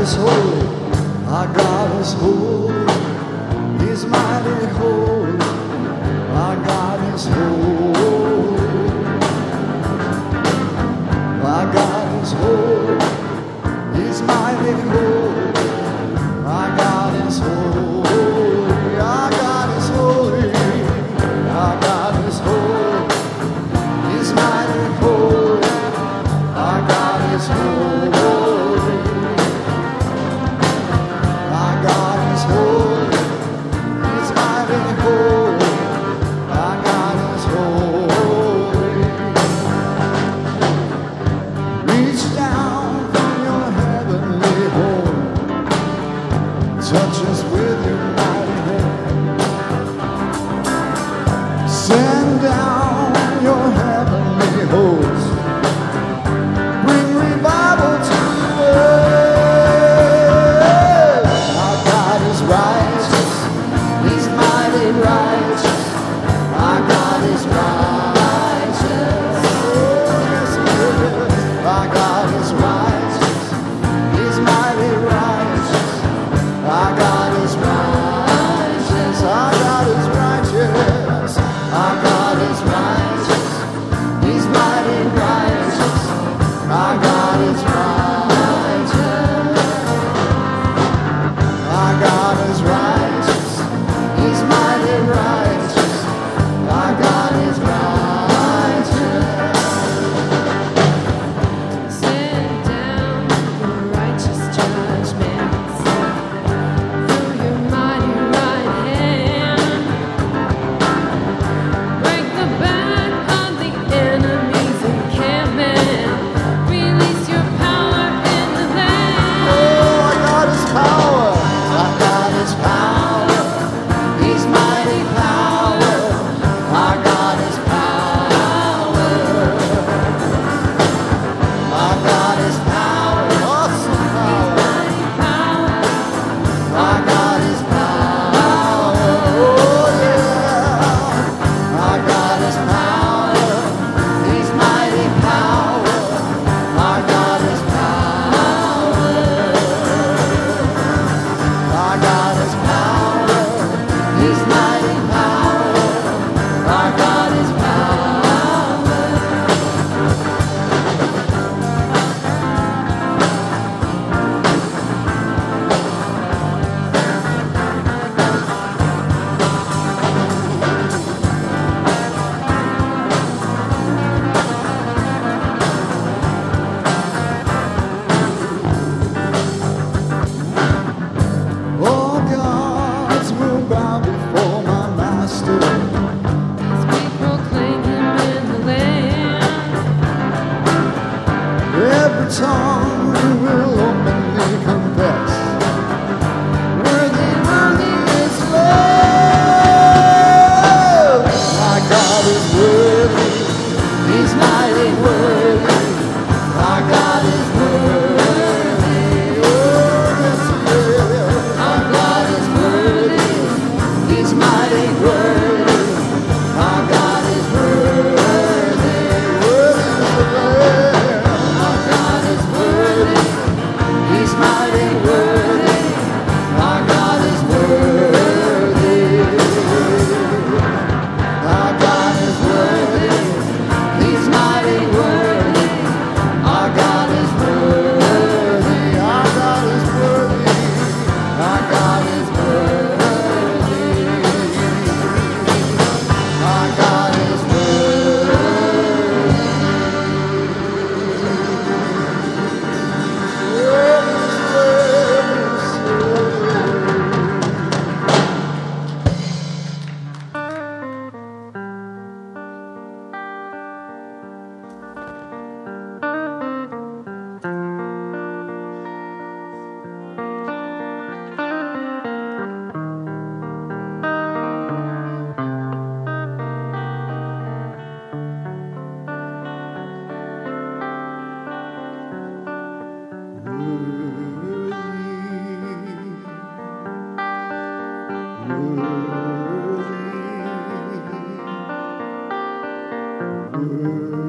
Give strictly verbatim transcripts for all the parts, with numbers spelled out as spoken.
is holy, our God is holy, He's mighty holy, our God is holy, our God is holy, He's mighty holy, our God is holy, our God is holy, our God is holy, He's mighty holy, our God is holy.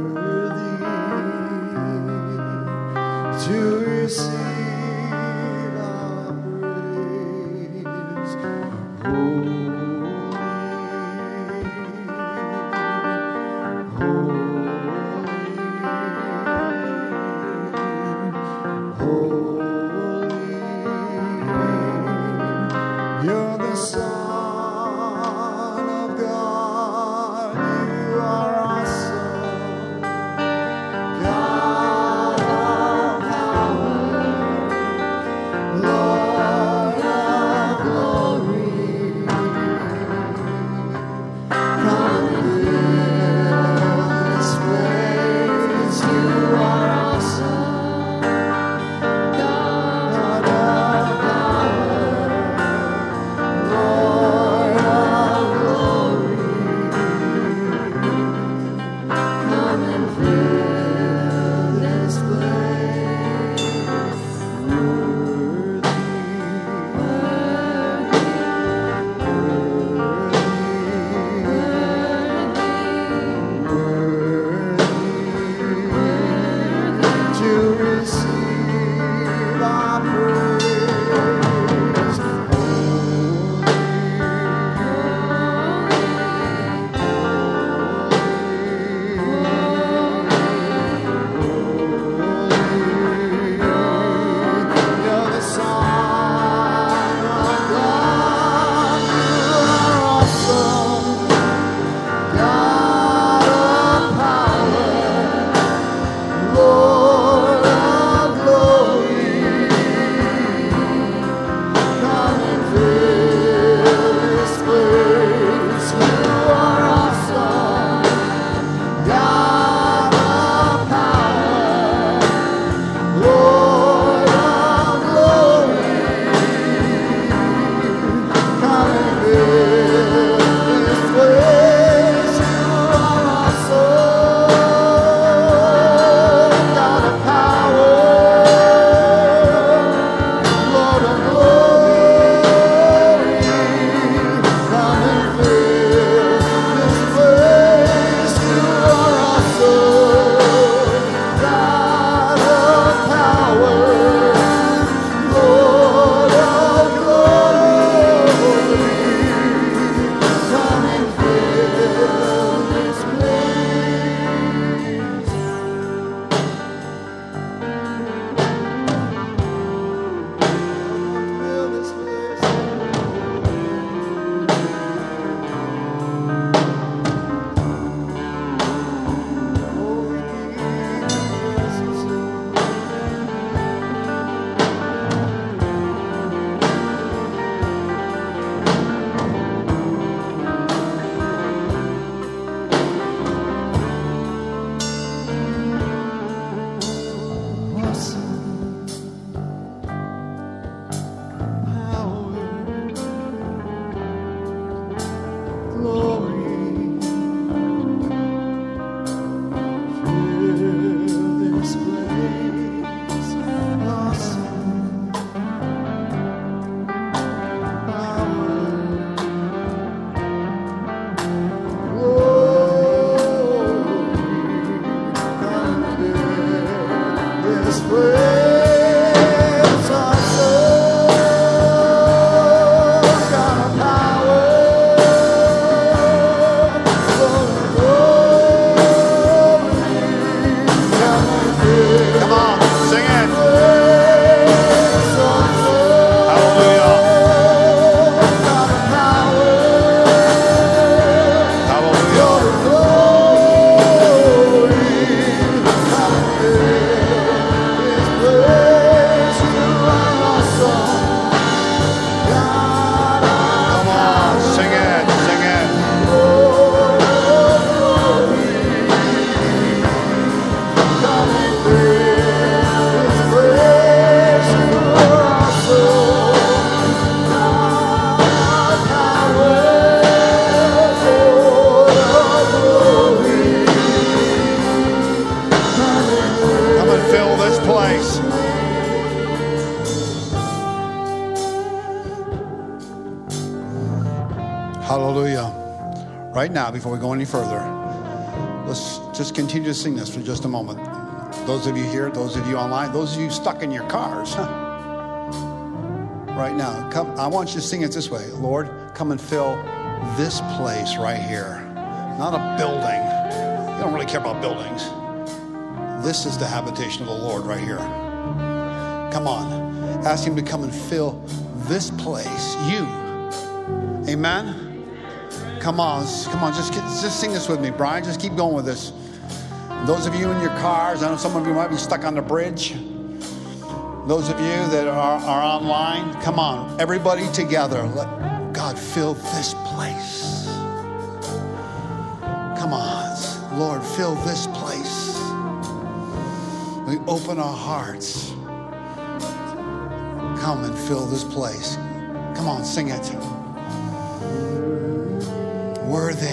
To receive Hallelujah. Right now, before we go any further, let's just continue to sing this for just a moment. Those of you here, those of you online, those of you stuck in your cars, huh? Right now, come. I want you to sing it this way. Lord, come and fill this place right here. Not a building. You don't really care about buildings. This is the habitation of the Lord right here. Come on. Ask him to come and fill this place. You. Amen? Come on. Come on. Just, just sing this with me, Brian. Just keep going with this. Those of you in your cars, I know some of you might be stuck on the bridge. Those of you that are, are online, come on. Everybody together. Let God fill this place. Come on. Lord, fill this place. We open our hearts. Come and fill this place. Come on, sing it. Worthy.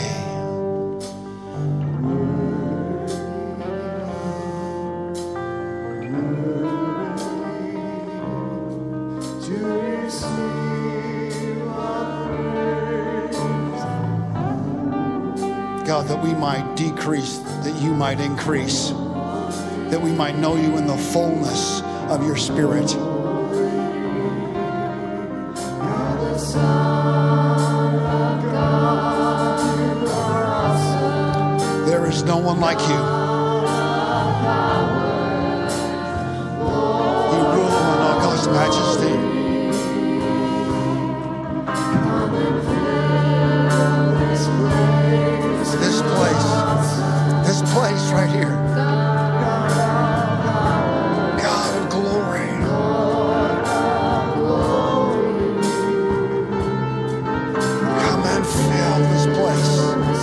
God, that we might decrease, that you might increase, that we might know you in the fullness of your Spirit. There is no one like you. You rule in august majesty. Place right here. God of glory. Come and fill this place.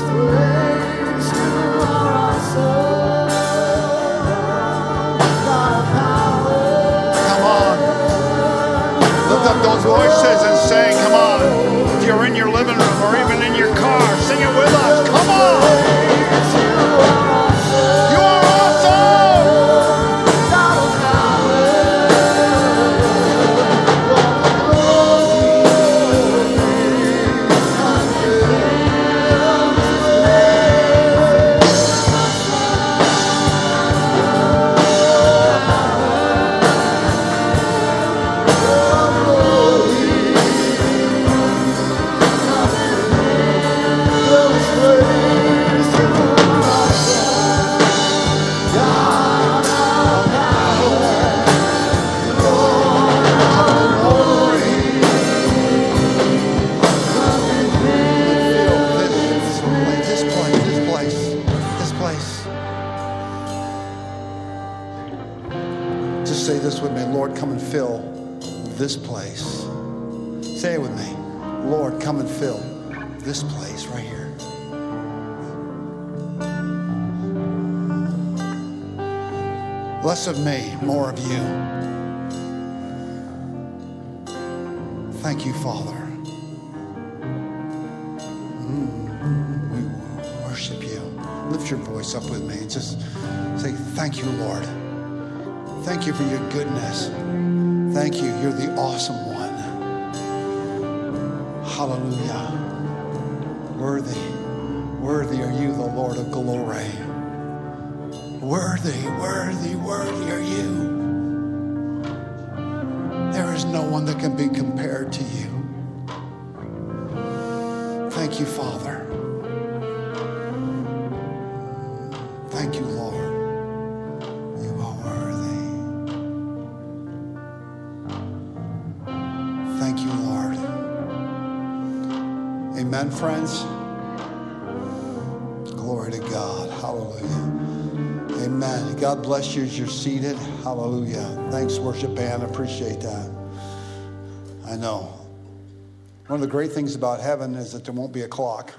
Come on. Lift up those voices and sing. Come on. If you're in your living room or even in your car, sing it with us. Come on. This place. Say it with me. Lord, come and fill this place right here. Less of me, more of you. Thank you, Father. Mm, we worship you. Lift your voice up with me and just say, thank you, Lord. Thank you for your goodness. Thank you. You're the awesome one. Hallelujah. Worthy, worthy are you, the Lord of glory. Worthy, worthy, worthy are you. There is no one that can be compared to you. Thank you, Father. Thank you, Lord. Amen, friends. Glory to God. Hallelujah. Amen. God bless you as you're seated. Hallelujah. Thanks, worship band. I appreciate that. I know. One of the great things about heaven is that there won't be a clock.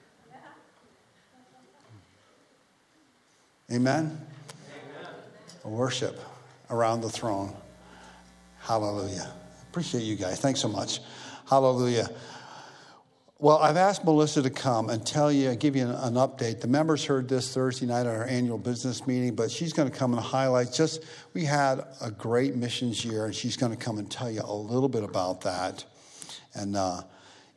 Amen. Amen. Worship around the throne. Hallelujah. Appreciate you guys. Thanks so much. Hallelujah. Well, I've asked Melissa to come and tell you, give you an, an update. The members heard this Thursday night at our annual business meeting, but she's going to come and highlight just, we had a great missions year, and she's going to come and tell you a little bit about that. And, uh,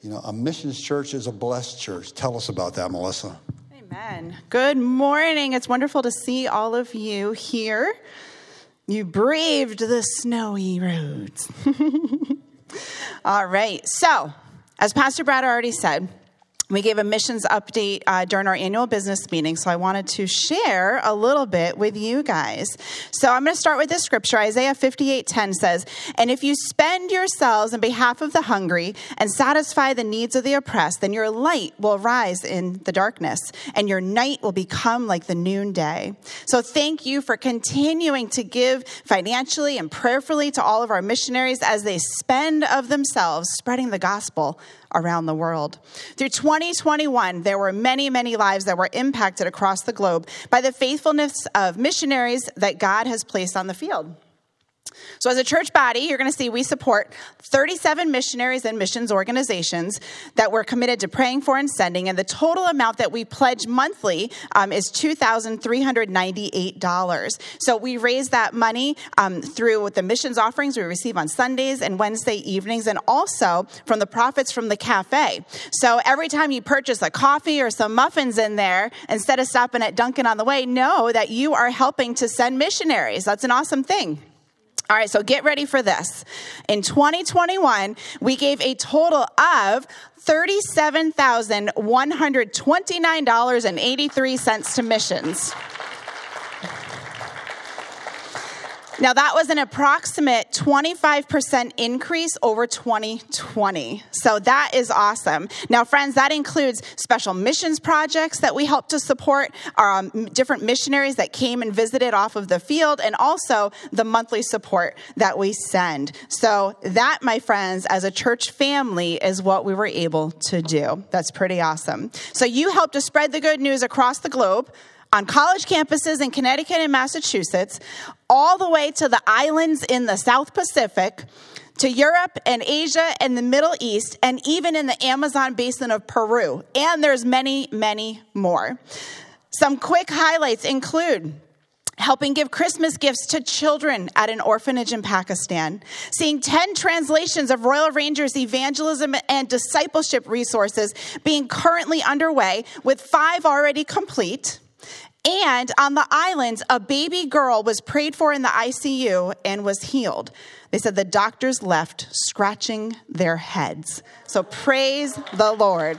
You know, a missions church is a blessed church. Tell us about that, Melissa. Amen. Good morning. It's wonderful to see all of you here. You braved the snowy roads. All right. So, as Pastor Brad already said, we gave a missions update uh, during our annual business meeting, so I wanted to share a little bit with you guys. So I'm going to start with this scripture. Isaiah fifty-eight ten says, "And if you spend yourselves in behalf of the hungry and satisfy the needs of the oppressed, then your light will rise in the darkness, and your night will become like the noonday." So thank you for continuing to give financially and prayerfully to all of our missionaries as they spend of themselves spreading the gospel around the world. Through twenty twenty-one, there were many, many lives that were impacted across the globe by the faithfulness of missionaries that God has placed on the field. So as a church body, you're going to see we support thirty-seven missionaries and missions organizations that we're committed to praying for and sending. And the total amount that we pledge monthly um, is two thousand three hundred ninety-eight dollars. So we raise that money um, through the missions offerings we receive on Sundays and Wednesday evenings, and also from the profits from the cafe. So every time you purchase a coffee or some muffins in there, instead of stopping at Dunkin' on the way, know that you are helping to send missionaries. That's an awesome thing. All right, so get ready for this. In twenty twenty-one, we gave a total of thirty-seven thousand one hundred twenty-nine dollars and eighty-three cents to missions. Now, that was an approximate twenty-five percent increase over twenty twenty. So that is awesome. Now, friends, that includes special missions projects that we help to support, um, different missionaries that came and visited off of the field, and also the monthly support that we send. So that, my friends, as a church family, is what we were able to do. That's pretty awesome. So you helped to spread the good news across the globe, on college campuses in Connecticut and Massachusetts, all the way to the islands in the South Pacific, to Europe and Asia and the Middle East, and even in the Amazon basin of Peru. And there's many, many more. Some quick highlights include helping give Christmas gifts to children at an orphanage in Pakistan, seeing ten translations of Royal Rangers evangelism and discipleship resources being currently underway, with five already complete. And on the islands, a baby girl was prayed for in the I C U and was healed. They said the doctors left scratching their heads. So praise the Lord.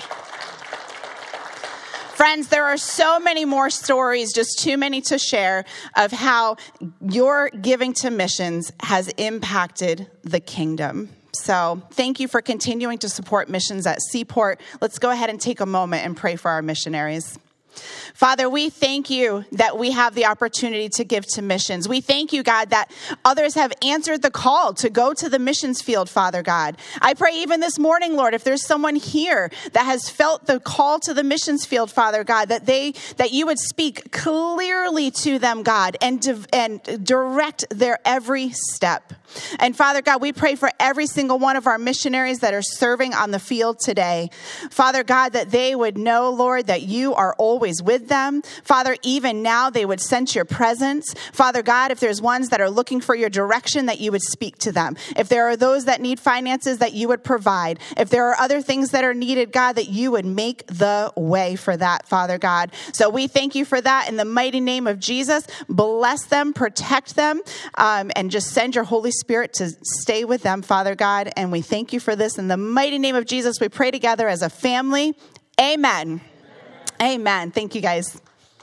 Friends, there are so many more stories, just too many to share, of how your giving to missions has impacted the kingdom. So thank you for continuing to support missions at Seaport. Let's go ahead and take a moment and pray for our missionaries. Father, we thank you that we have the opportunity to give to missions. We thank you, God, that others have answered the call to go to the missions field, Father God. I pray even this morning, Lord, if there's someone here that has felt the call to the missions field, Father God, that they that you would speak clearly to them, God, and, di- and direct their every step. And Father God, we pray for every single one of our missionaries that are serving on the field today. Father God, that they would know, Lord, that you are always with them. Father, even now they would sense your presence. Father God, if there's ones that are looking for your direction, that you would speak to them. If there are those that need finances, that you would provide. If there are other things that are needed, God, that you would make the way for that, Father God. So we thank you for that in the mighty name of Jesus. Bless them, protect them, um, and just send your Holy Spirit to stay with them, Father God. And we thank you for this. In the mighty name of Jesus, we pray together as a family. Amen. Amen. Thank you, guys.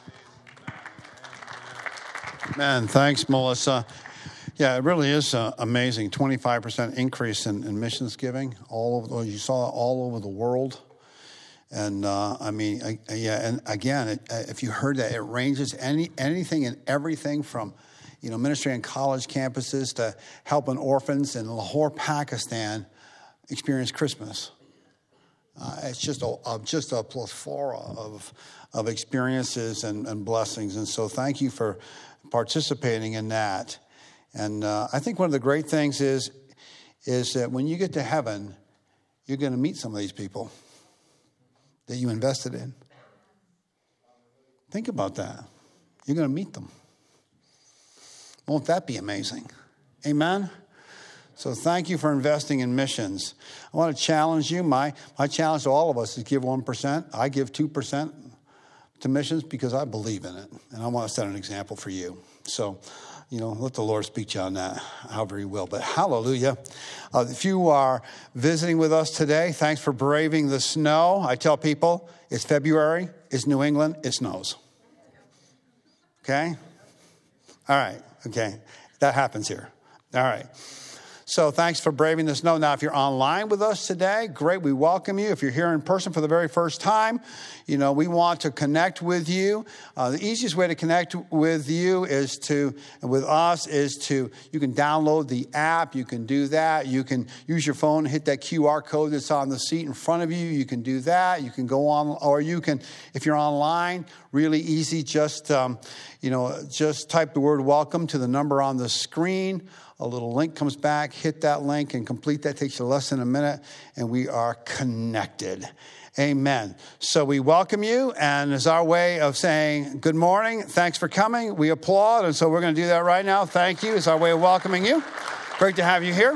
Man, thanks, Melissa. Yeah, it really is uh, amazing. twenty-five percent increase in, in missions giving all over. You saw all over the world. And uh, I mean, I, yeah. And again, it, if you heard that, it ranges any anything and everything from, you know, ministry on college campuses to helping orphans in Lahore, Pakistan, experience Christmas. Uh, it's just a, a just a plethora of of experiences and, and blessings. And so, thank you for participating in that. And uh, I think one of the great things is is that when you get to heaven, you're going to meet some of these people that you invested in. Think about that. You're going to meet them. Won't that be amazing? Amen? So thank you for investing in missions. I want to challenge you. My, my challenge to all of us is give one percent. I give two percent to missions because I believe in it. And I want to set an example for you. So, you know, let the Lord speak to you on that, however he will. But hallelujah. Uh, if you are visiting with us today, thanks for braving the snow. I tell people, it's February, it's New England, it snows. Okay? All right. Okay. That happens here. All right. So thanks for braving the snow. Now, if you're online with us today, great. We welcome you. If you're here in person for the very first time, you know, we want to connect with you. Uh, the easiest way to connect with you is to, and with us is to, you can download the app. You can do that. You can use your phone, hit that Q R code that's on the seat in front of you. You can do that. You can go on, or you can, if you're online, really easy. Just, um, you know, just type the word welcome to the number on the screen. A little link comes back, hit that link and complete that. Takes you less than a minute and we are connected. Amen. So we welcome you, and as our way of saying good morning, thanks for coming. We applaud, and so we're going to do that right now. Thank you. It's our way of welcoming you. Great to have you here.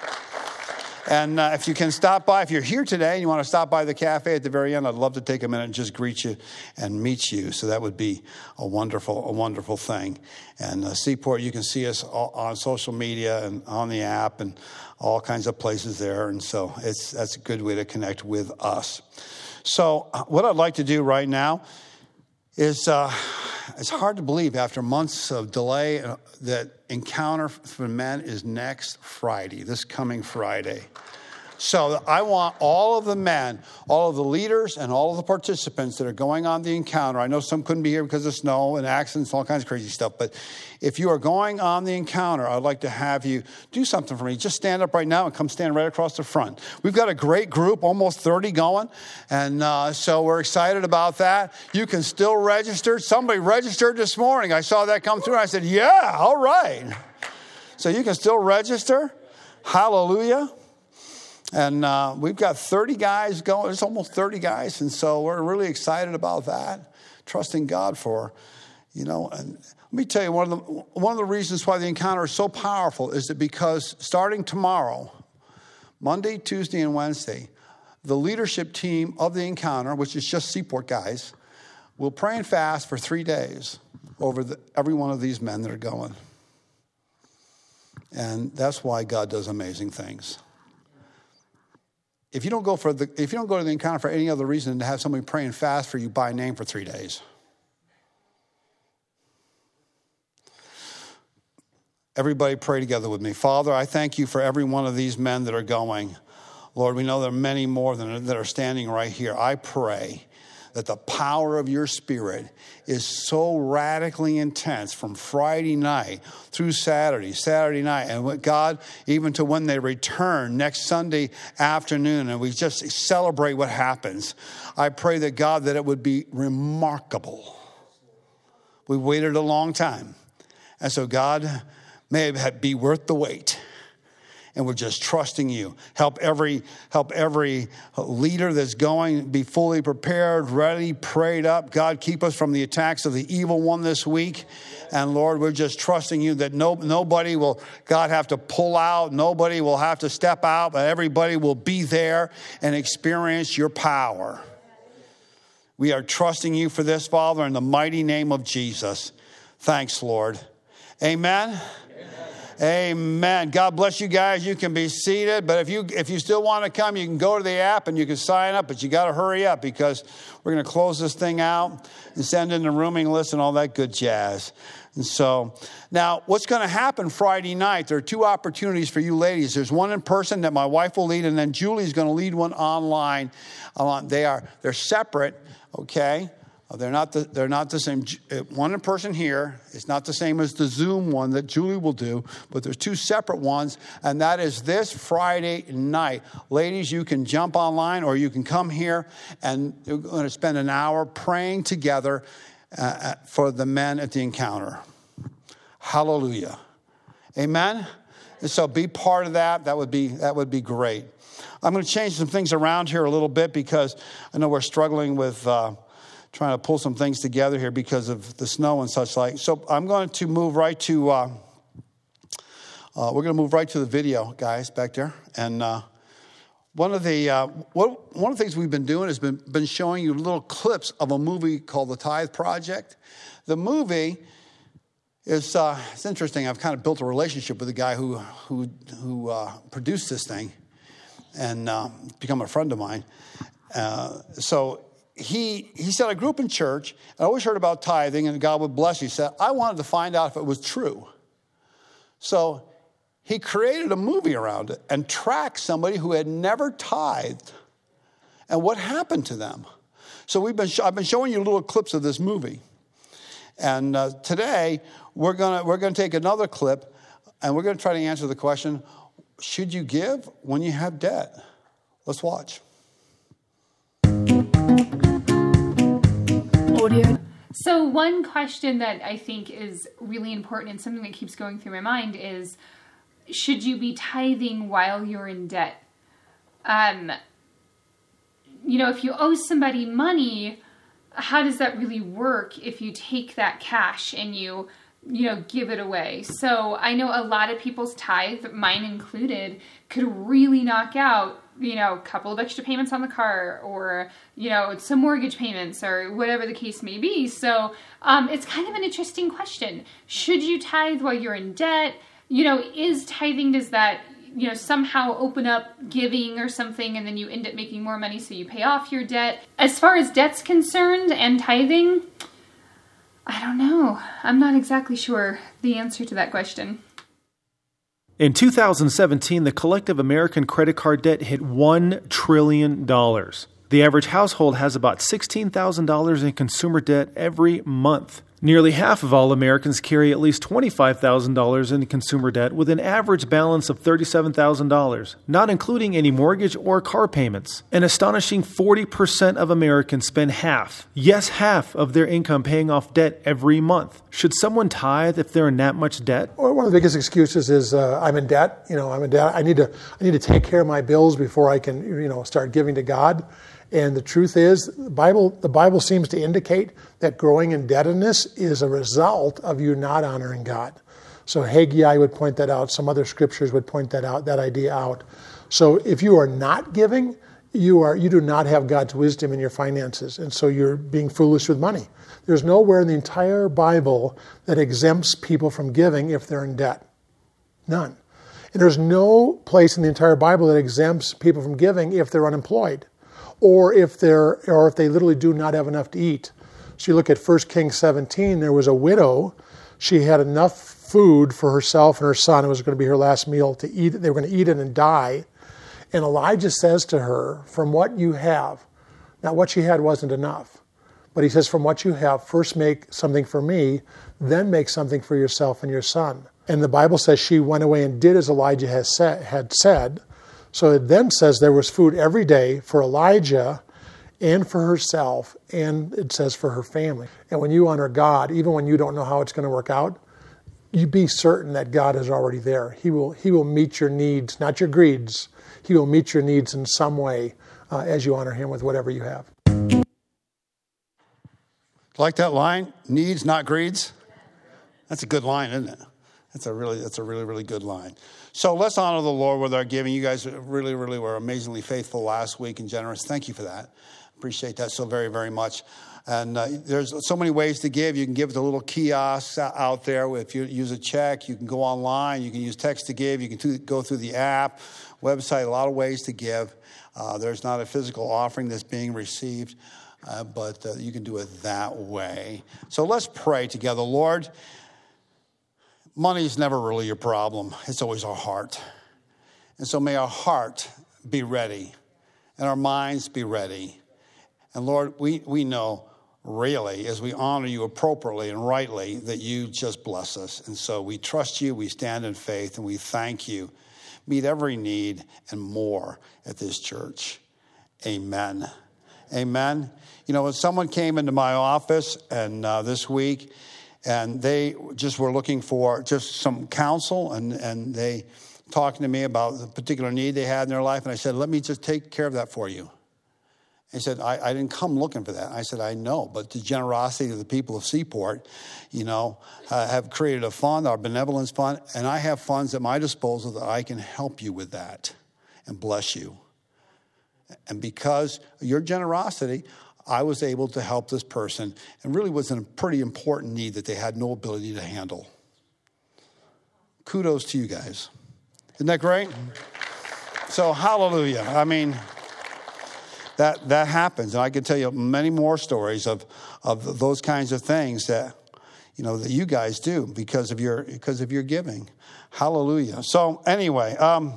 And uh, if you can stop by, if you're here today and you want to stop by the cafe at the very end, I'd love to take a minute and just greet you and meet you. So that would be a wonderful, a wonderful thing. And uh, Seaport, you can see us all on social media and on the app and all kinds of places there. And so it's that's a good way to connect with us. So what I'd like to do right now is, uh, it's hard to believe after months of delay that Encounter for Men is next Friday, this coming Friday. So I want all of the men, all of the leaders, and all of the participants that are going on the encounter. I know some couldn't be here because of snow and accidents, all kinds of crazy stuff. But if you are going on the encounter, I'd like to have you do something for me. Just stand up right now and come stand right across the front. We've got a great group, almost thirty going. And uh, so we're excited about that. You can still register. Somebody registered this morning. I saw that come through. I said, yeah, all right. So you can still register. Hallelujah. And uh, we've got thirty guys going. It's almost thirty guys. And so we're really excited about that. Trusting God for, you know, and let me tell you, one of the one of the reasons why the encounter is so powerful is that because starting tomorrow, Monday, Tuesday, and Wednesday, the leadership team of the encounter, which is just Seaport guys, will pray and fast for three days over the, every one of these men that are going. And that's why God does amazing things. If you don't go for the, if you don't go to the encounter for any other reason than to have somebody pray and fast for you by name for three days. Everybody pray together with me. Father, I thank you for every one of these men that are going. Lord, we know there are many more than that are standing right here. I pray that the power of your Spirit is so radically intense from Friday night through Saturday, Saturday night, and God, even to when they return next Sunday afternoon, and we just celebrate what happens. I pray that God, that it would be remarkable. We waited a long time, and so God, may it be worth the wait. And we're just trusting you. Help every help every leader that's going be fully prepared, ready, prayed up. God, keep us from the attacks of the evil one this week. And Lord, we're just trusting you that no nobody will, God, have to pull out. Nobody will have to step out, but everybody will be there and experience your power. We are trusting you for this, Father, in the mighty name of Jesus. Thanks, Lord. Amen. Amen. God bless you guys. You can be seated. But if you if you still want to come, you can go to the app and you can sign up. But you got to hurry up because we're going to close this thing out and send in the rooming list and all that good jazz. And so now what's going to happen Friday night, there are two opportunities for you ladies. There's one in person that my wife will lead, and then Julie's going to lead one online. They are they're separate, okay? They're not the, they're not the same. One in person here is not the same as the Zoom one that Julie will do, but there's two separate ones, and that is this Friday night. Ladies, you can jump online or you can come here, and we're going to spend an hour praying together uh, for the men at the encounter. Hallelujah. Amen? And so be part of that. That would be, that would be great. I'm going to change some things around here a little bit because I know we're struggling with... Uh, trying to pull some things together here because of the snow and such like. So I'm going to move right to uh, Uh, we're going to move right to the video, guys, back there. And uh, one of the uh, what, one of the things we've been doing has been been showing you little clips of a movie called The Tithe Project. The movie is uh, it's interesting. I've kind of built a relationship with the guy who who who uh, produced this thing, and uh, become a friend of mine. Uh, so he he said, I grew up in church. I always heard about tithing, and God would bless you. He said, I wanted to find out if it was true. So he created a movie around it and tracked somebody who had never tithed and what happened to them. So we've been I've been showing you little clips of this movie. And uh, today we're gonna we're gonna take another clip, and we're gonna try to answer the question: should you give when you have debt? Let's watch. Audio. So one question that I think is really important and something that keeps going through my mind is, should you be tithing while you're in debt? Um, you know, if you owe somebody money, how does that really work if you take that cash and you, you know, give it away? So I know a lot of people's tithe, mine included, could really knock out, you know, a couple of extra payments on the car, or, you know, some mortgage payments, or whatever the case may be. So um, it's kind of an interesting question. Should you tithe while you're in debt? You know, is tithing, does that, you know, somehow open up giving or something, and then you end up making more money so you pay off your debt? As far as debt's concerned and tithing, I don't know. I'm not exactly sure the answer to that question. In two thousand seventeen, the collective American credit card debt hit one trillion dollars. The average household has about sixteen thousand dollars in consumer debt every month. Nearly half of all Americans carry at least twenty-five thousand dollars in consumer debt, with an average balance of thirty-seven thousand dollars, not including any mortgage or car payments. An astonishing forty percent of Americans spend half, yes, half of their income paying off debt every month. Should someone tithe if they're in that much debt? Well, one of the biggest excuses is uh, I'm in debt. You know, I'm in debt. I need to I need to take care of my bills before I can, you know, start giving to God. And the truth is, the Bible, the Bible seems to indicate that growing indebtedness is a result of you not honoring God. So Haggai would point that out. Some other scriptures would point that out, that idea out. So if you are not giving, you are you do not have God's wisdom in your finances, and so you're being foolish with money. There's nowhere in the entire Bible that exempts people from giving if they're in debt. None. And there's no place in the entire Bible that exempts people from giving if they're unemployed, or if they're or if they literally do not have enough to eat. So you look at First Kings seventeen, there was a widow. She had enough food for herself and her son. It was going to be her last meal to eat. They were going to eat it and die. And Elijah says to her, from what you have, now what she had wasn't enough, but he says, from what you have, first make something for me, then make something for yourself and your son. And the Bible says she went away and did as Elijah has said, had said. So it then says there was food every day for Elijah and for herself, and it says for her family. And when you honor God, even when you don't know how it's going to work out, you be certain that God is already there. He will He will meet your needs, not your greeds. He will meet your needs in some way uh, as you honor Him with whatever you have. Like that line, needs, not greeds? That's a good line, isn't it? That's a really, that's a really, really good line. So let's honor the Lord with our giving. You guys really, really were amazingly faithful last week and generous. Thank you for that. Appreciate that so very, very much. And uh, there's so many ways to give. You can give at the little kiosks out there. If you use a check, you can go online. You can use text to give. You can t- go through the app, website, a lot of ways to give. Uh, there's not a physical offering that's being received, uh, but uh, you can do it that way. So let's pray together. Lord, money is never really your problem. It's always our heart. And so may our heart be ready and our minds be ready. And Lord, we, we know really, as we honor you appropriately and rightly, that you just bless us. And so we trust you, we stand in faith, and we thank you. Meet every need and more at this church. Amen. Amen. You know, when someone came into my office and uh, this week, and they just were looking for just some counsel, and, and they talking to me about the particular need they had in their life, and I said, let me just take care of that for you. He said, I, I didn't come looking for that. I said, I know, but the generosity of the people of Seaport, you know, uh, have created a fund, our benevolence fund, and I have funds at my disposal that I can help you with that and bless you. And because of your generosity, I was able to help this person, and really was in a pretty important need that they had no ability to handle. Kudos to you guys. Isn't that great? So hallelujah. I mean, that that happens. And I can tell you many more stories of, of those kinds of things that, you know, that you guys do because of your because of your giving. Hallelujah. So anyway, um,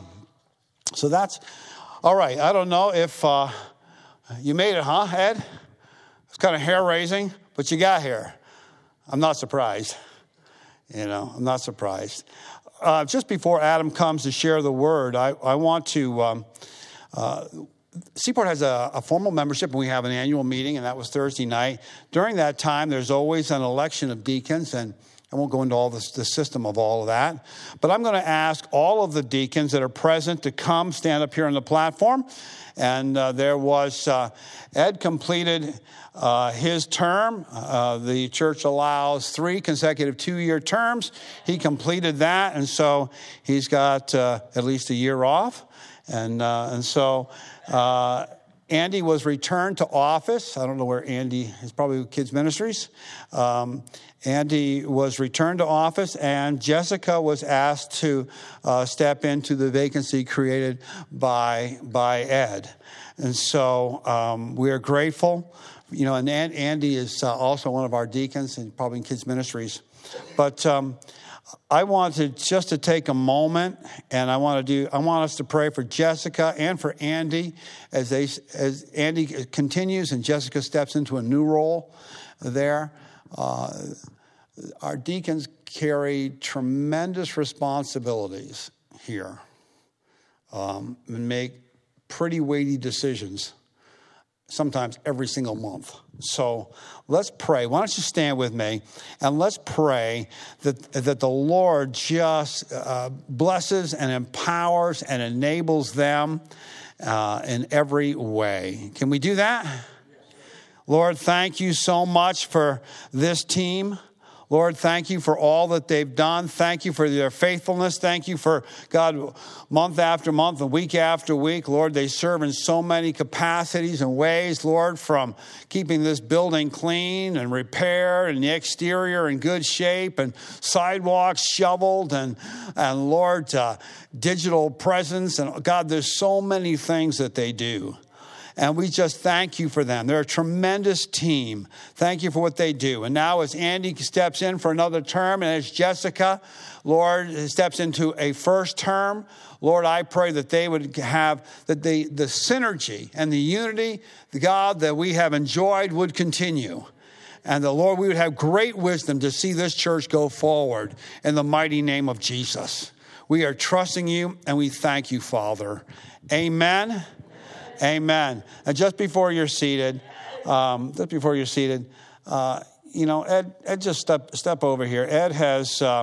so that's all right. I don't know if uh, you made it, huh, Ed? It's kind of hair raising, but you got here. I'm not surprised. You know, I'm not surprised. Uh, just before Adam comes to share the word, I, I want to, um, uh, Seaport has a, a formal membership, and we have an annual meeting, and that was Thursday night. During that time, there's always an election of deacons, and I won't go into all this, the system of all of that. But I'm going to ask all of the deacons that are present to come stand up here on the platform. And uh, there was, uh, Ed completed uh, his term. Uh, the church allows three consecutive two-year terms. He completed that, and so he's got uh, at least a year off. And uh, and so uh, Andy was returned to office. I don't know where Andy is, probably with Kids Ministries. Um, Andy was returned to office, and Jessica was asked to uh, step into the vacancy created by by Ed. And so um, we are grateful. You know, and Andy is uh, also one of our deacons, and probably in Kids Ministries. But um, I wanted just to take a moment, and I want to do. I want us to pray for Jessica and for Andy as they as Andy continues and Jessica steps into a new role there. Uh, our deacons carry tremendous responsibilities here um, and make pretty weighty decisions, sometimes every single month. So let's pray. Why don't you stand with me, and let's pray that, that the Lord just uh, blesses and empowers and enables them uh, in every way. Can we do that? Lord, thank you so much for this team. Lord, thank you for all that they've done. Thank you for their faithfulness. Thank you for, God, month after month and week after week. Lord, they serve in so many capacities and ways, Lord, from keeping this building clean and repaired and the exterior in good shape and sidewalks shoveled and, and Lord, uh, digital presence. And God, there's so many things that they do. And we just thank you for them. They're a tremendous team. Thank you for what they do. And now as Andy steps in for another term, and as Jessica, Lord, steps into a first term, Lord, I pray that they would have, that the, the synergy and the unity, the God, that we have enjoyed would continue. And the Lord, we would have great wisdom to see this church go forward in the mighty name of Jesus. We are trusting you, and we thank you, Father. Amen. Amen. And just before you're seated, um, just before you're seated, uh, you know, Ed, Ed, just step step over here. Ed has uh,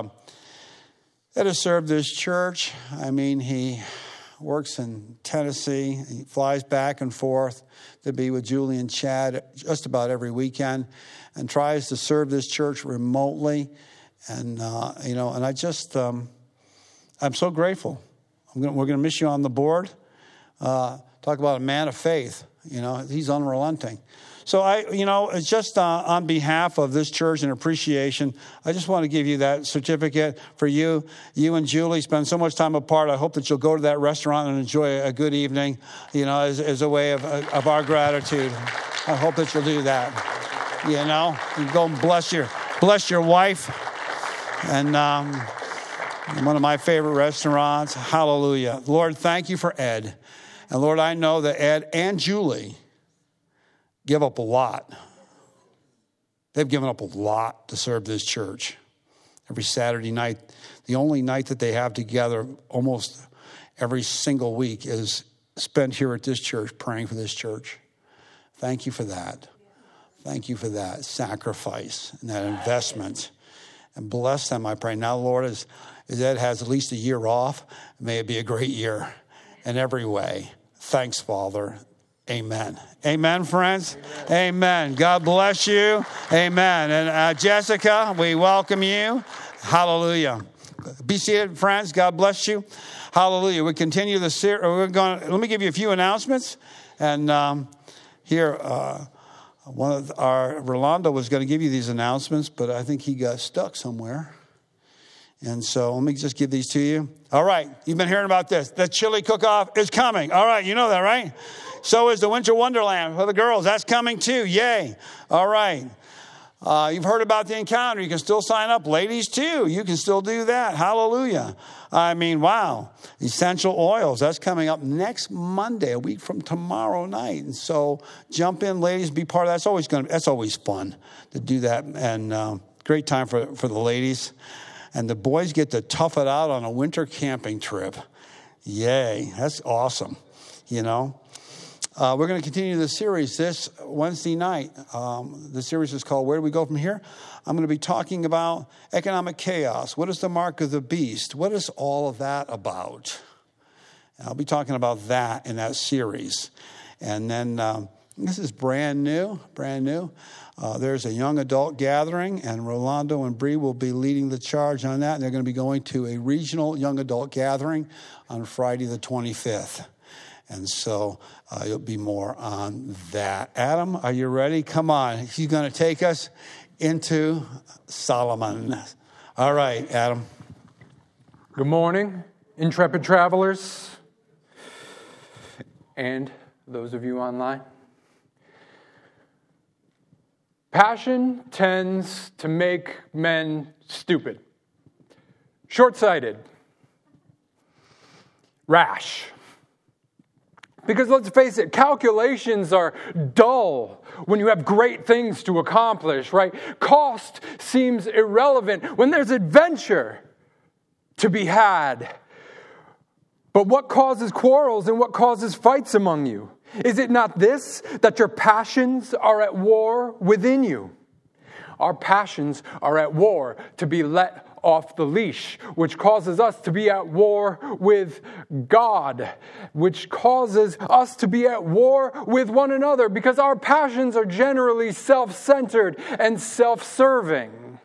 Ed has served this church. I mean, he works in Tennessee. He flies back and forth to be with Julie and Chad just about every weekend, and tries to serve this church remotely. And uh, you know, and I just um, I'm so grateful. I'm gonna, we're going to miss you on the board. Uh, Talk about a man of faith. You know, he's unrelenting. So I, you know, it's just uh, on behalf of this church and appreciation, I just want to give you that certificate for you. You and Julie spend so much time apart. I hope that you'll go to that restaurant and enjoy a good evening, you know, as, as a way of, of our gratitude. I hope that you'll do that. You know, you go and bless your, bless your wife. And um, one of my favorite restaurants. Hallelujah. Lord, thank you for Ed. And Lord, I know that Ed and Julie give up a lot. They've given up a lot to serve this church. Every Saturday night, the only night that they have together almost every single week is spent here at this church praying for this church. Thank you for that. Thank you for that sacrifice and that investment. And bless them, I pray. Now, Lord, as, as Ed has at least a year off, may it be a great year in every way. Thanks, Father. Amen. Amen, friends. Amen. Amen. God bless you. Amen. And uh, Jessica, we welcome you. Hallelujah. Be seated, friends. God bless you. Hallelujah. We continue the series. We're going. Let me give you a few announcements. And um, here, uh, one of our Rolando was going to give you these announcements, but I think he got stuck somewhere. And so let me just give these to you. All right. You've been hearing about this. The chili cook-off is coming. All right. You know that, right? So is the Winter Wonderland for the girls. That's coming too. Yay. All right. Uh, you've heard about the encounter. You can still sign up. Ladies too. You can still do that. Hallelujah. I mean, wow. Essential oils. That's coming up next Monday, a week from tomorrow night. And so jump in, ladies. Be part of that. That's always going to, that's always fun to do that. And uh, great time for, for the ladies. And the boys get to tough it out on a winter camping trip. Yay. That's awesome. You know. Uh, we're going to continue the series this Wednesday night. Um, the series is called Where Do We Go From Here? I'm going to be talking about economic chaos. What is the mark of the beast? What is all of that about? And I'll be talking about that in that series. And then um, this is brand new, brand new. Uh, there's a young adult gathering, and Rolando and Bree will be leading the charge on that. And they're going to be going to a regional young adult gathering on Friday the twenty-fifth. And so uh, it'll be more on that. Adam, are you ready? Come on. He's going to take us into Solomon. All right, Adam. Good morning, intrepid travelers, and those of you online. Passion tends to make men stupid, short-sighted, rash. Because let's face it, calculations are dull when you have great things to accomplish, right? Cost seems irrelevant when there's adventure to be had. But what causes quarrels and what causes fights among you? Is it not this, that your passions are at war within you? Our passions are at war to be let off the leash, which causes us to be at war with God, which causes us to be at war with one another, because our passions are generally self-centered and self-serving.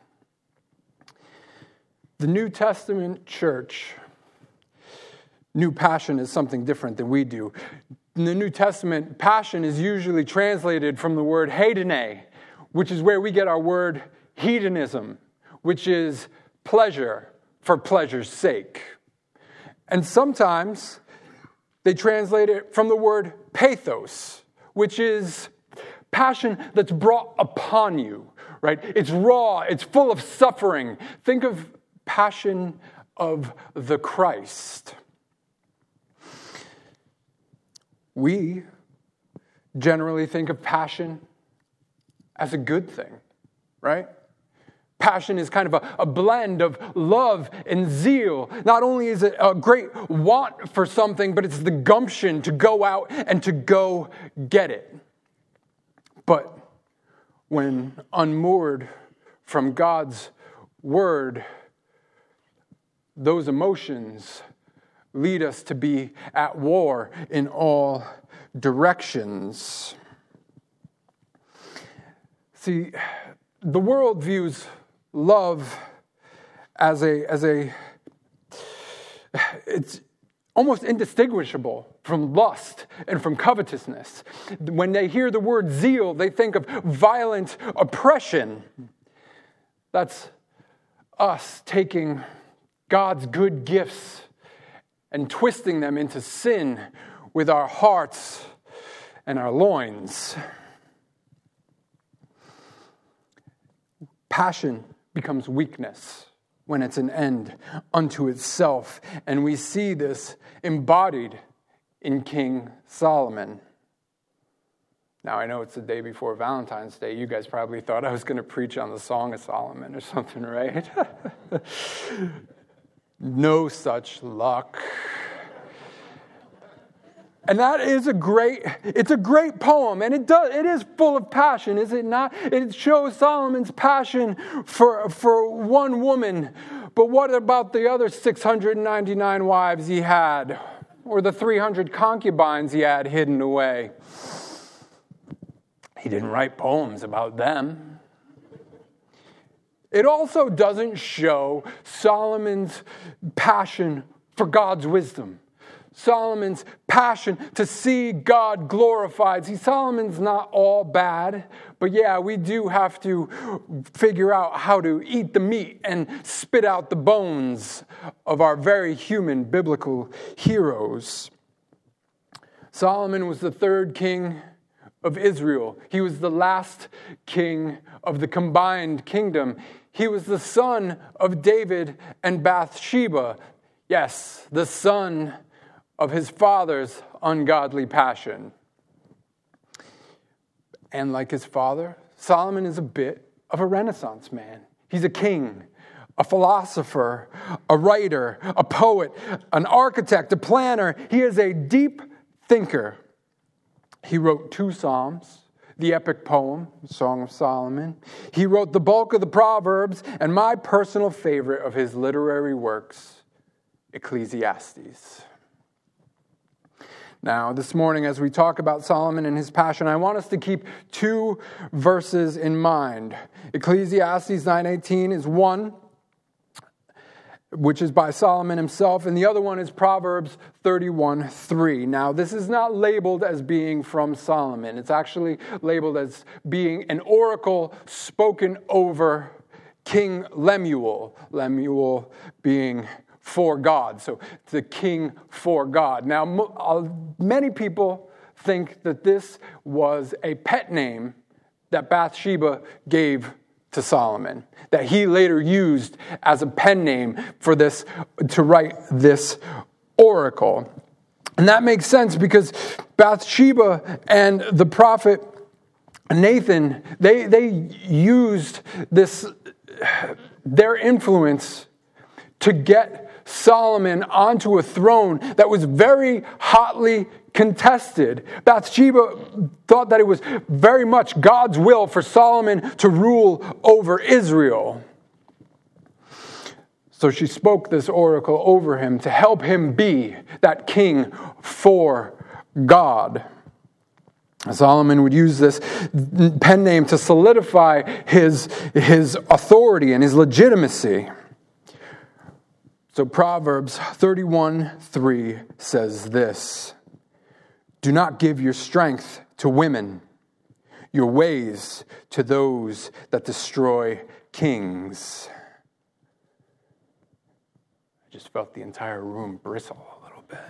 The New Testament church knew passion is something different than we do. In the New Testament, passion is usually translated from the word hedone, which is where we get our word hedonism, which is pleasure for pleasure's sake. And sometimes they translate it from the word pathos, which is passion that's brought upon you, right? It's raw, it's full of suffering. Think of passion of the Christ. We generally think of passion as a good thing, right? Passion is kind of a, a blend of love and zeal. Not only is it a great want for something, but it's the gumption to go out and to go get it. But when unmoored from God's word, those emotions lead us to be at war in all directions. See, the world views love as a as a it's almost indistinguishable from lust and from covetousness. When they hear the word zeal, they think of violent oppression. That's us taking God's good gifts and twisting them into sin with our hearts and our loins. Passion becomes weakness when it's an end unto itself. And we see this embodied in King Solomon. Now, I know it's the day before Valentine's Day. You guys probably thought I was going to preach on the Song of Solomon or something, right? No such luck. And that is a great, it's a great poem, and it does, it is full of passion, is it not? It shows Solomon's passion for, for one woman, but what about the other six hundred ninety-nine wives he had? or the three hundred concubines he had hidden away. He didn't write poems about them. It also doesn't show Solomon's passion for God's wisdom. Solomon's passion to see God glorified. See, Solomon's not all bad, but yeah, we do have to figure out how to eat the meat and spit out the bones of our very human biblical heroes. Solomon was the third king of Israel. He was the last king of the combined kingdom. He was the son of David and Bathsheba. Yes, the son of his father's ungodly passion. And like his father, Solomon is a bit of a Renaissance man. He's a king, a philosopher, a writer, a poet, an architect, a planner. He is a deep thinker. He wrote two Psalms, the epic poem, Song of Solomon. He wrote the bulk of the Proverbs, and my personal favorite of his literary works, Ecclesiastes. Now, this morning, as we talk about Solomon and his passion, I want us to keep two verses in mind. Ecclesiastes nine eighteen is one, which is by Solomon himself, and the other one is Proverbs thirty-one three. Now, this is not labeled as being from Solomon. It's actually labeled as being an oracle spoken over King Lemuel. Lemuel being for God. So the king for God. Now, many people think that this was a pet name that Bathsheba gave to Solomon, that he later used as a pen name for this, to write this oracle. And that makes sense because Bathsheba and the prophet Nathan, they, they used this, their influence to get Solomon onto a throne that was very hotly contested. Bathsheba thought that it was very much God's will for Solomon to rule over Israel. So she spoke this oracle over him to help him be that king for God. Solomon would use this pen name to solidify his, his authority and his legitimacy. So Proverbs thirty-one three says this: do not give your strength to women, your ways to those that destroy kings. I just felt the entire room bristle a little bit.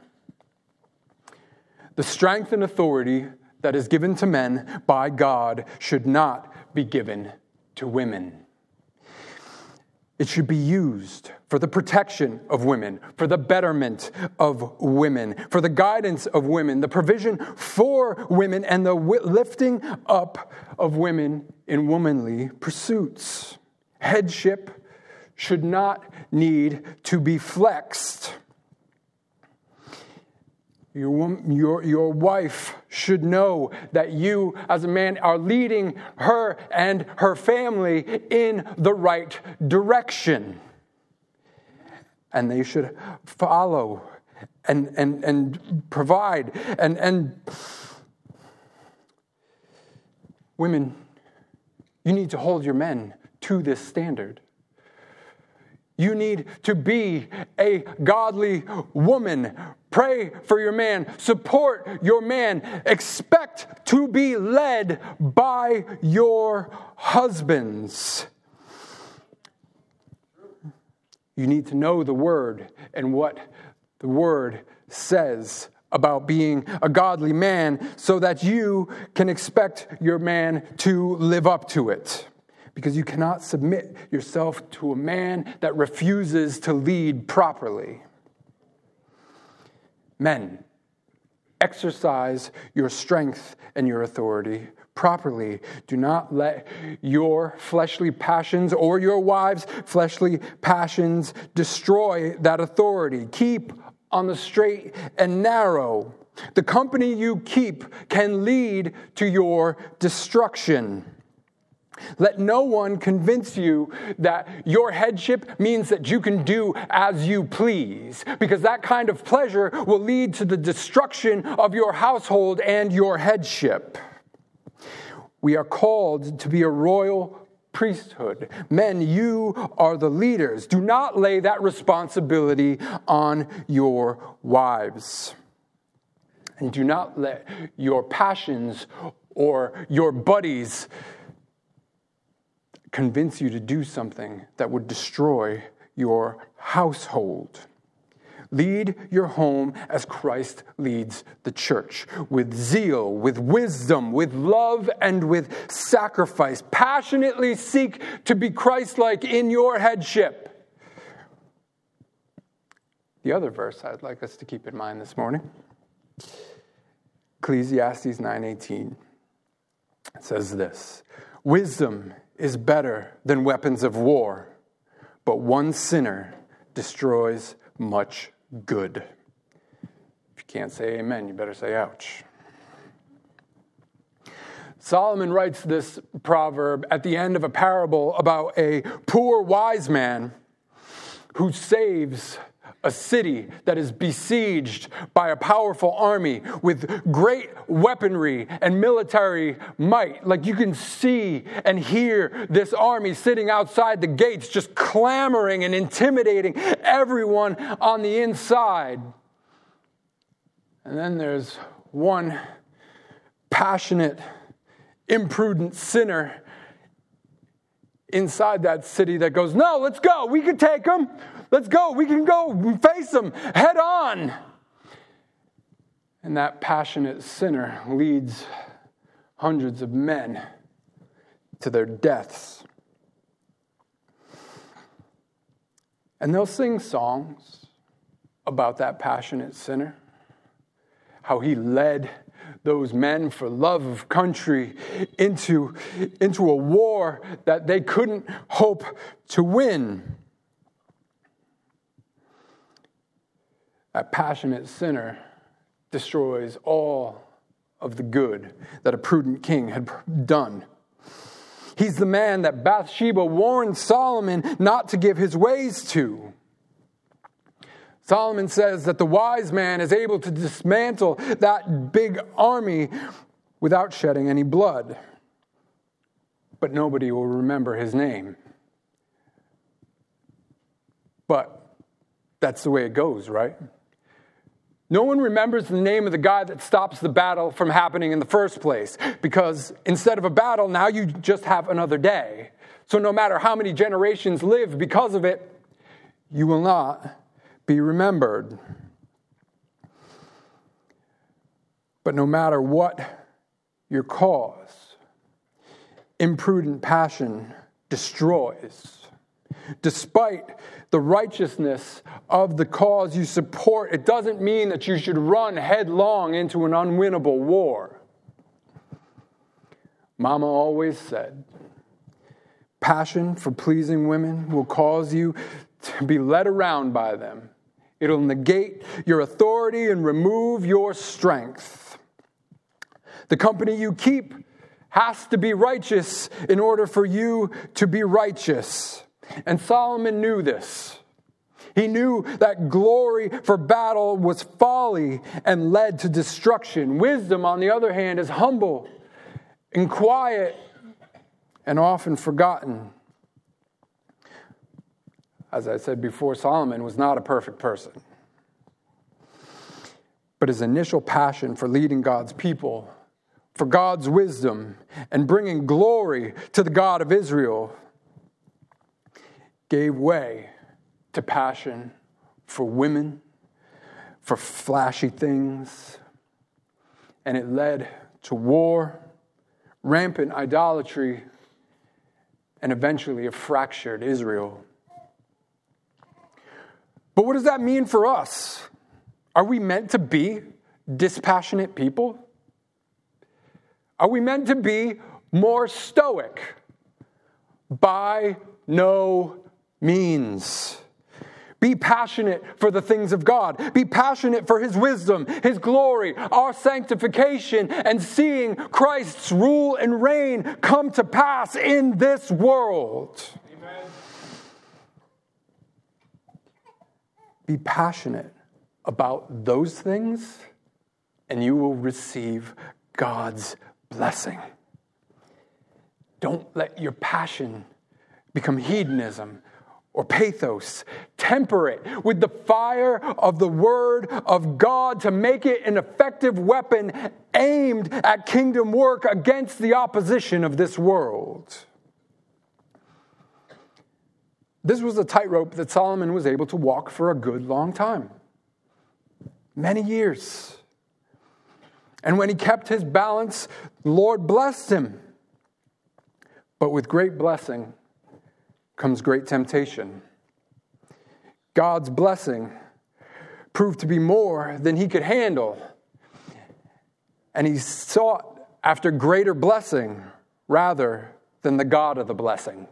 The strength and authority that is given to men by God should not be given to women. It should be used for the protection of women, for the betterment of women, for the guidance of women, the provision for women, and the lifting up of women in womanly pursuits. Headship should not need to be flexed. Your, your, your wife should know that you, as a man, are leading her and her family in the right direction. And they should follow and, and, and provide. And, and women, you need to hold your men to this standard. You need to be a godly woman. Pray for your man. Support your man. Expect to be led by your husbands. You need to know the word and what the word says about being a godly man so that you can expect your man to live up to it. Because you cannot submit yourself to a man that refuses to lead properly. Men, exercise your strength and your authority properly. Do not let your fleshly passions or your wife's fleshly passions destroy that authority. Keep on the straight and narrow. The company you keep can lead to your destruction. Let no one convince you that your headship means that you can do as you please, because that kind of pleasure will lead to the destruction of your household and your headship. We are called to be a royal priesthood. Men, you are the leaders. Do not lay that responsibility on your wives. And do not let your passions or your buddies convince you to do something that would destroy your household. Lead your home as Christ leads the church, with zeal, with wisdom, with love, and with sacrifice. Passionately seek to be Christ-like in your headship. The other verse I'd like us to keep in mind this morning, Ecclesiastes nine eighteen. It says this: wisdom is better than weapons of war, but one sinner destroys much good. If you can't say amen, you better say ouch. Solomon writes this proverb at the end of a parable about a poor wise man who saves a city that is besieged by a powerful army with great weaponry and military might. Like, you can see and hear this army sitting outside the gates, just clamoring and intimidating everyone on the inside. And then there's one passionate, imprudent sinner inside that city that goes, no, let's go. We can take them. Let's go. We can go face them head on. And that passionate sinner leads hundreds of men to their deaths. And they'll sing songs about that passionate sinner, how he led those men for love of country into, into a war that they couldn't hope to win. That passionate sinner destroys all of the good that a prudent king had done. He's the man that Bathsheba warned Solomon not to give his ways to. Solomon says that the wise man is able to dismantle that big army without shedding any blood. But nobody will remember his name. But that's the way it goes, right? No one remembers the name of the guy that stops the battle from happening in the first place, because instead of a battle, now you just have another day. So no matter how many generations live because of it, you will not be remembered. But no matter what your cause, imprudent passion destroys. Despite the righteousness of the cause you support, it doesn't mean that you should run headlong into an unwinnable war. Mama always said, passion for pleasing women will cause you to be led around by them. It'll negate your authority and remove your strength. The company you keep has to be righteous in order for you to be righteous. And Solomon knew this. He knew that glory for battle was folly and led to destruction. Wisdom, on the other hand, is humble and quiet and often forgotten. As I said before, Solomon was not a perfect person. But his initial passion for leading God's people, for God's wisdom, and bringing glory to the God of Israel gave way to passion for women, for flashy things, and it led to war, rampant idolatry, and eventually a fractured Israel. But what does that mean for us? Are we meant to be dispassionate people? Are we meant to be more stoic? By no means. Be passionate for the things of God. Be passionate for His wisdom, His glory, our sanctification, and seeing Christ's rule and reign come to pass in this world. Amen. Be passionate about those things, and you will receive God's blessing. Don't let your passion become hedonism or pathos. Temper it with the fire of the Word of God to make it an effective weapon aimed at kingdom work against the opposition of this world. This was a tightrope that Solomon was able to walk for a good long time. Many years. And when he kept his balance, the Lord blessed him. But with great blessing comes great temptation. God's blessing proved to be more than he could handle. And he sought after greater blessing rather than the God of the blessing.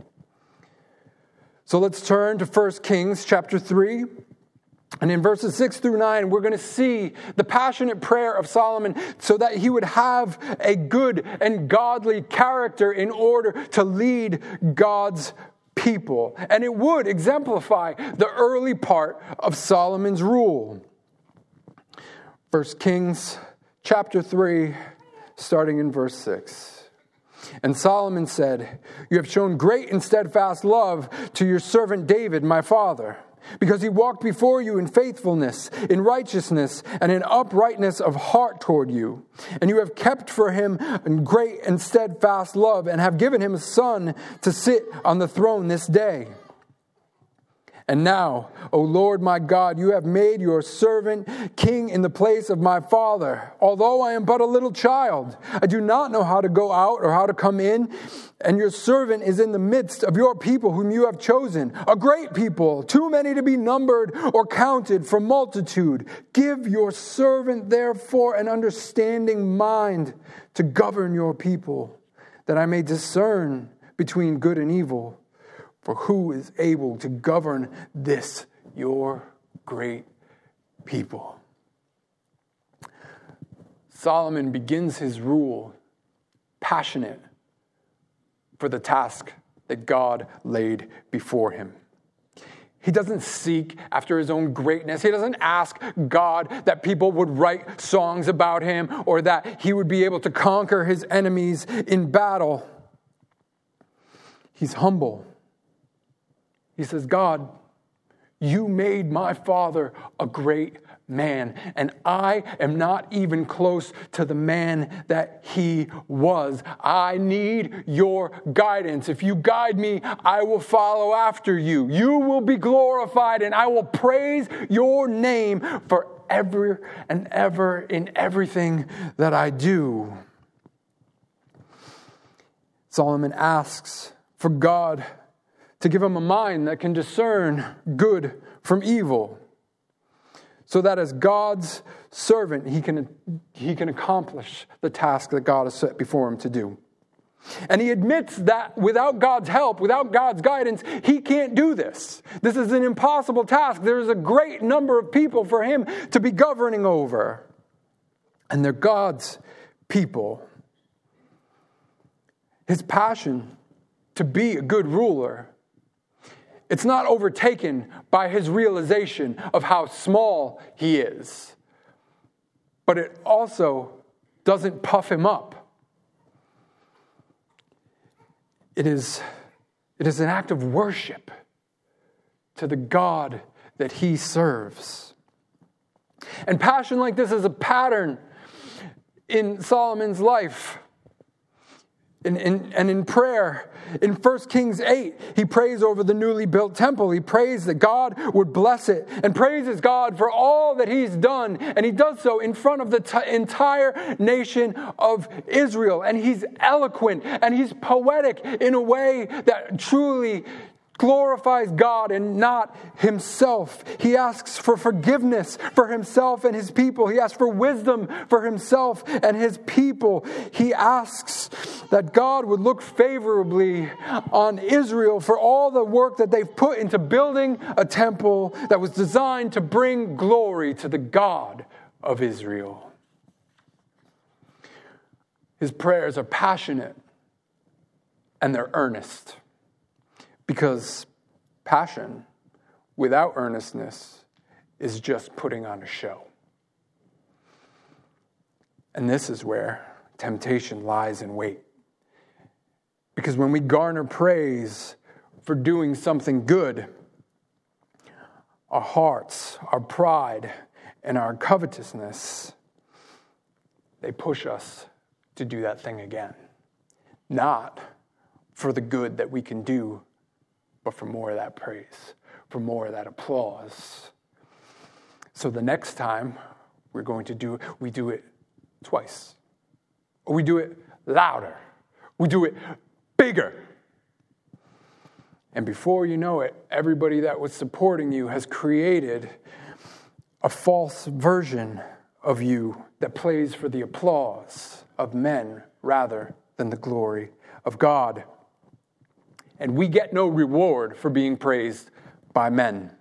So let's turn to First Kings chapter three. And in verses six through nine, we're going to see the passionate prayer of Solomon so that he would have a good and godly character in order to lead God's people. And it would exemplify the early part of Solomon's rule. First Kings chapter three, starting in verse six. And Solomon said, "You have shown great and steadfast love to your servant David, my father, because he walked before you in faithfulness, in righteousness, and in uprightness of heart toward you. And you have kept for him great and steadfast love, and have given him a son to sit on the throne this day. And now, O Lord my God, you have made your servant king in the place of my father. Although I am but a little child, I do not know how to go out or how to come in. And your servant is in the midst of your people whom you have chosen, a great people, too many to be numbered or counted for multitude. Give your servant, therefore, an understanding mind to govern your people, that I may discern between good and evil. For who is able to govern this, your great people?" Solomon begins his rule passionate for the task that God laid before him. He doesn't seek after his own greatness. He doesn't ask God that people would write songs about him or that he would be able to conquer his enemies in battle. He's humble. He says, "God, you made my father a great man, and I am not even close to the man that he was. I need your guidance. If you guide me, I will follow after you. You will be glorified, and I will praise your name forever and ever in everything that I do." Solomon asks for God to give him a mind that can discern good from evil, so that as God's servant, he can, he can accomplish the task that God has set before him to do. And he admits that without God's help, without God's guidance, he can't do this. This is an impossible task. There's a great number of people for him to be governing over, and they're God's people. His passion to be a good ruler, it's not overtaken by his realization of how small he is. But it also doesn't puff him up. It is, it is an act of worship to the God that he serves. And passion like this is a pattern in Solomon's life. In, in, and in prayer, in First Kings eight, he prays over the newly built temple. He prays that God would bless it and praises God for all that he's done. And he does so in front of the t- entire nation of Israel. And he's eloquent and he's poetic in a way that truly glorifies God and not himself. He asks for forgiveness for himself and his people. He asks for wisdom for himself and his people. He asks that God would look favorably on Israel for all the work that they've put into building a temple that was designed to bring glory to the God of Israel. His prayers are passionate and they're earnest. Because passion without earnestness is just putting on a show. And this is where temptation lies in wait. Because when we garner praise for doing something good, our hearts, our pride, and our covetousness, they push us to do that thing again. Not for the good that we can do, but for more of that praise, for more of that applause. So the next time we're going to do it, we do it twice. Or we do it louder. We do it bigger. And before you know it, everybody that was supporting you has created a false version of you that plays for the applause of men rather than the glory of God. And we get no reward for being praised by men.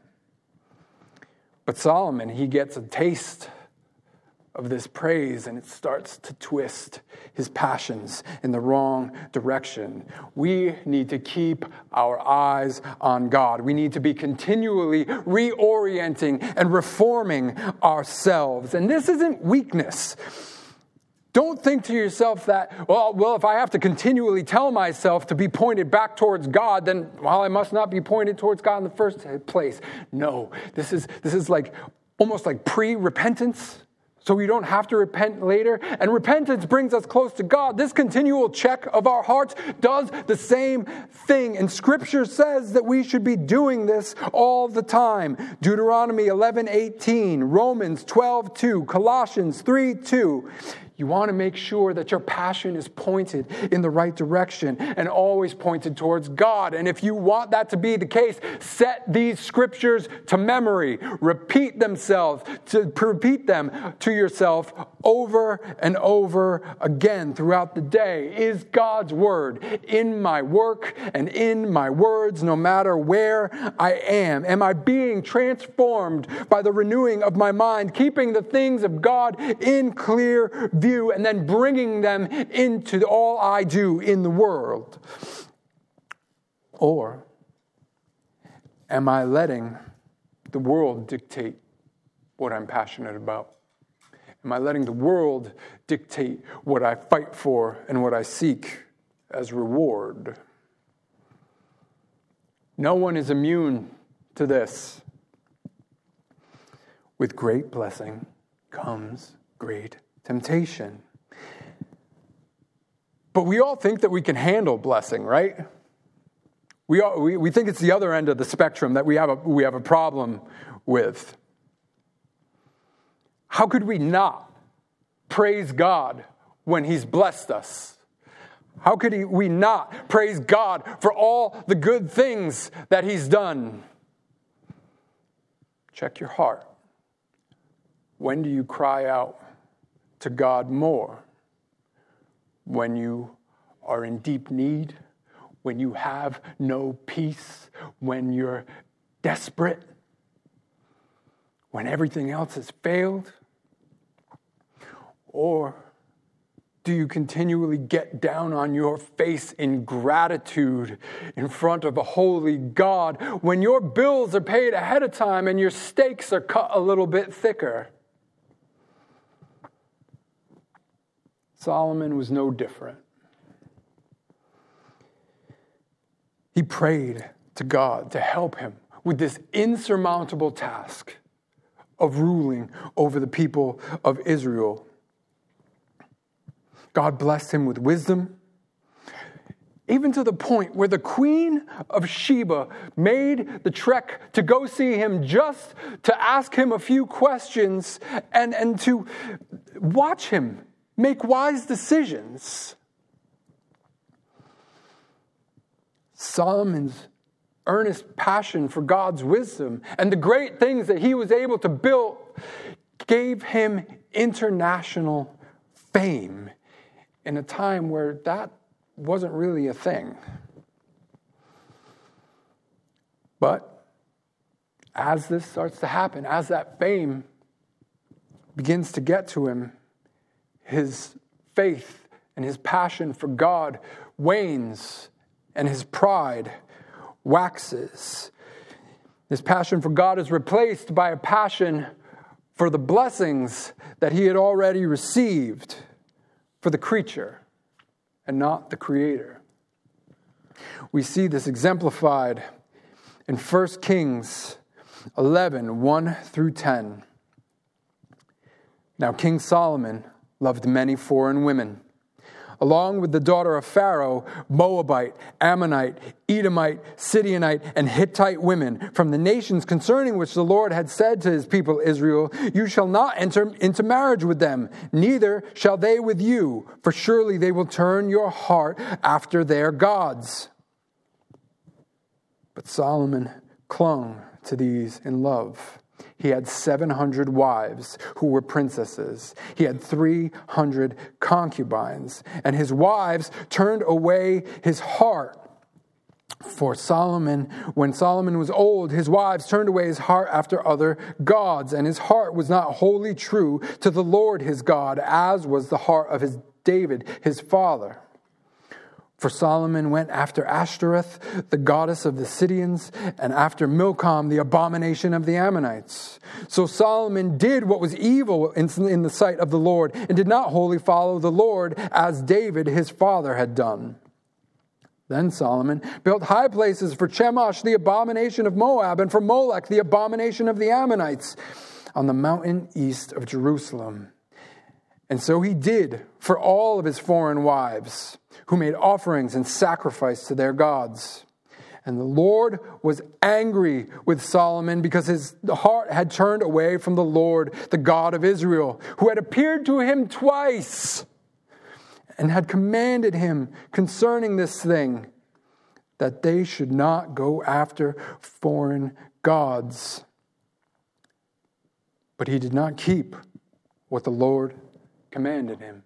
But Solomon, he gets a taste of this praise, and it starts to twist his passions in the wrong direction. We need to keep our eyes on God. We need to be continually reorienting and reforming ourselves. And this isn't weakness. Don't think to yourself that, well, well, if I have to continually tell myself to be pointed back towards God, then, well, I must not be pointed towards God in the first place. No, this is this is like almost like pre-repentance, so we don't have to repent later. And repentance brings us close to God. This continual check of our hearts does the same thing. And Scripture says that we should be doing this all the time. Deuteronomy eleven eighteen, Romans twelve two, Colossians three two. You want to make sure that your passion is pointed in the right direction and always pointed towards God. And if you want that to be the case, set these scriptures to memory. Repeat themselves, to repeat them to yourself over and over again throughout the day. Is God's word in my work and in my words, no matter where I am? Am I being transformed by the renewing of my mind, keeping the things of God in clear view, and then bringing them into all I do in the world? Or am I letting the world dictate what I'm passionate about? Am I letting the world dictate what I fight for and what I seek as reward? No one is immune to this. With great blessing comes great temptation. But we all think that we can handle blessing, right? We all, we, we think it's the other end of the spectrum that we have a, we have a problem with. How could we not praise God when He's blessed us? How could he, we not praise God for all the good things that He's done? Check your heart. When do you cry out to God more? When you are in deep need? When you have no peace? When you're desperate? When everything else has failed? Or do you continually get down on your face in gratitude in front of a holy God when your bills are paid ahead of time and your steaks are cut a little bit thicker? Solomon was no different. He prayed to God to help him with this insurmountable task of ruling over the people of Israel. God blessed him with wisdom, even to the point where the Queen of Sheba made the trek to go see him just to ask him a few questions and, and to watch him make wise decisions. Solomon's earnest passion for God's wisdom and the great things that he was able to build gave him international fame in a time where that wasn't really a thing. But as this starts to happen, as that fame begins to get to him, his faith and his passion for God wanes and his pride waxes. His passion for God is replaced by a passion for the blessings that he had already received, for the creature and not the creator. We see this exemplified in First Kings eleven, one through ten. Now King Solomon loved many foreign women, along with the daughter of Pharaoh, Moabite, Ammonite, Edomite, Sidionite, and Hittite women from the nations concerning which the Lord had said to his people Israel, you shall not enter into marriage with them, neither shall they with you, for surely they will turn your heart after their gods. But Solomon clung to these in love. He had seven hundred wives who were princesses. He had three hundred concubines. And his wives turned away his heart. For Solomon, when Solomon was old, his wives turned away his heart after other gods. And his heart was not wholly true to the Lord his God, as was the heart of his David, his father. For Solomon went after Ashtoreth, the goddess of the Sidonians, and after Milcom, the abomination of the Ammonites. So Solomon did what was evil in the sight of the Lord, and did not wholly follow the Lord, as David his father had done. Then Solomon built high places for Chemosh, the abomination of Moab, and for Molech, the abomination of the Ammonites, on the mountain east of Jerusalem. And so he did for all of his foreign wives, who made offerings and sacrifice to their gods. And the Lord was angry with Solomon because his heart had turned away from the Lord, the God of Israel, who had appeared to him twice and had commanded him concerning this thing, that they should not go after foreign gods. But he did not keep what the Lord commanded him.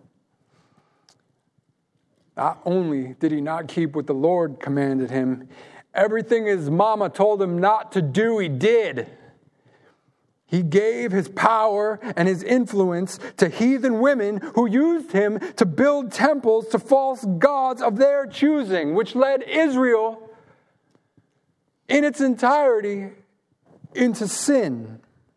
Not only did he not keep what the Lord commanded him, everything his mama told him not to do, he did. He gave his power and his influence to heathen women who used him to build temples to false gods of their choosing, which led Israel in its entirety into sin.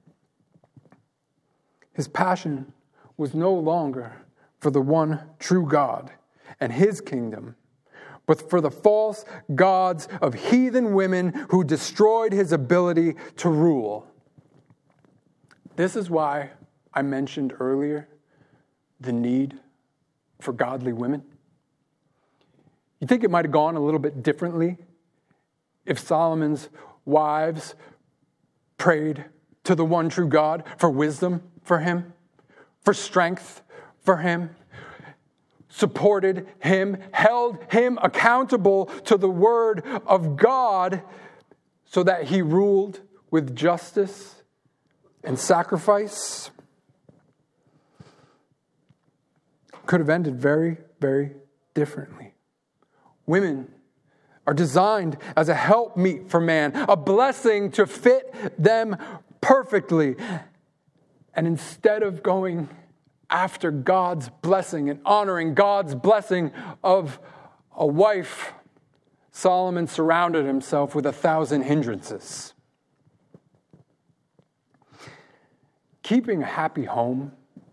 His passion was no longer for the one true God and his kingdom, but for the false gods of heathen women who destroyed his ability to rule. This is why I mentioned earlier the need for godly women. You think it might have gone a little bit differently if Solomon's wives prayed to the one true God for wisdom for him, for strength for him, supported him, held him accountable to the word of God so that he ruled with justice and sacrifice. Could have ended very, very differently. Women are designed as a helpmeet for man, a blessing to fit them perfectly. And instead of going after God's blessing and honoring God's blessing of a wife, Solomon surrounded himself with a thousand hindrances. Keeping a happy home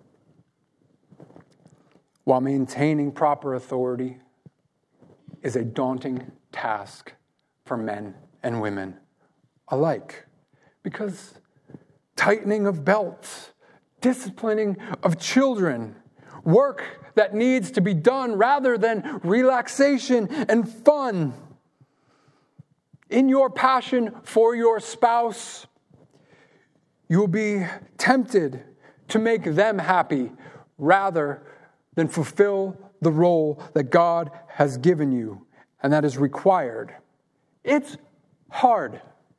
while maintaining proper authority is a daunting task for men and women alike, because tightening of belts, disciplining of children, work that needs to be done rather than relaxation and fun. In your passion for your spouse, you'll be tempted to make them happy rather than fulfill the role that God has given you and that is required. It's hard.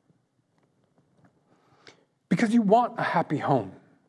Because you want a happy home.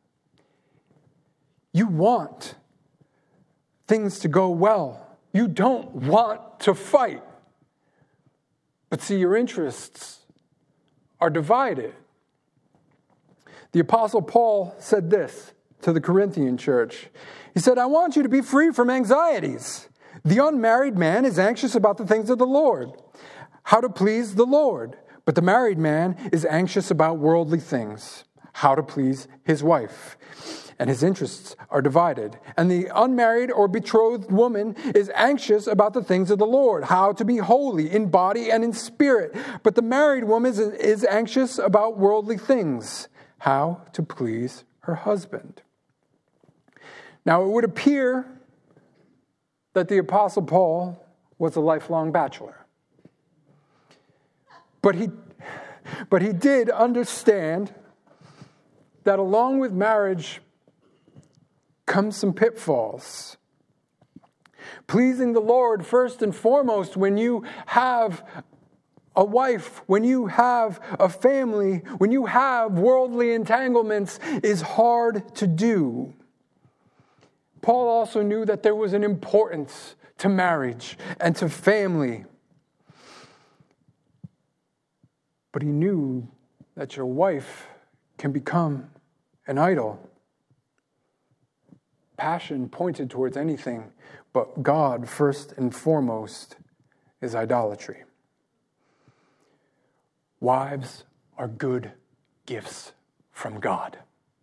You want things to go well. You don't want to fight. But see, your interests are divided. The Apostle Paul said this to the Corinthian church. He said, I want you to be free from anxieties. The unmarried man is anxious about the things of the Lord, how to please the Lord. But the married man is anxious about worldly things, how to please his wife. And his interests are divided. And the unmarried or betrothed woman is anxious about the things of the Lord, how to be holy in body and in spirit. But the married woman is, is anxious about worldly things, how to please her husband. Now, it would appear that the Apostle Paul was a lifelong bachelor. But he, but he did understand that along with marriage comes some pitfalls. Pleasing the Lord first and foremost when you have a wife, when you have a family, when you have worldly entanglements, is hard to do. Paul also knew that there was an importance to marriage and to family. But he knew that your wife can become an idol. Passion pointed towards anything, but God, first and foremost, is idolatry. Wives are good gifts from God.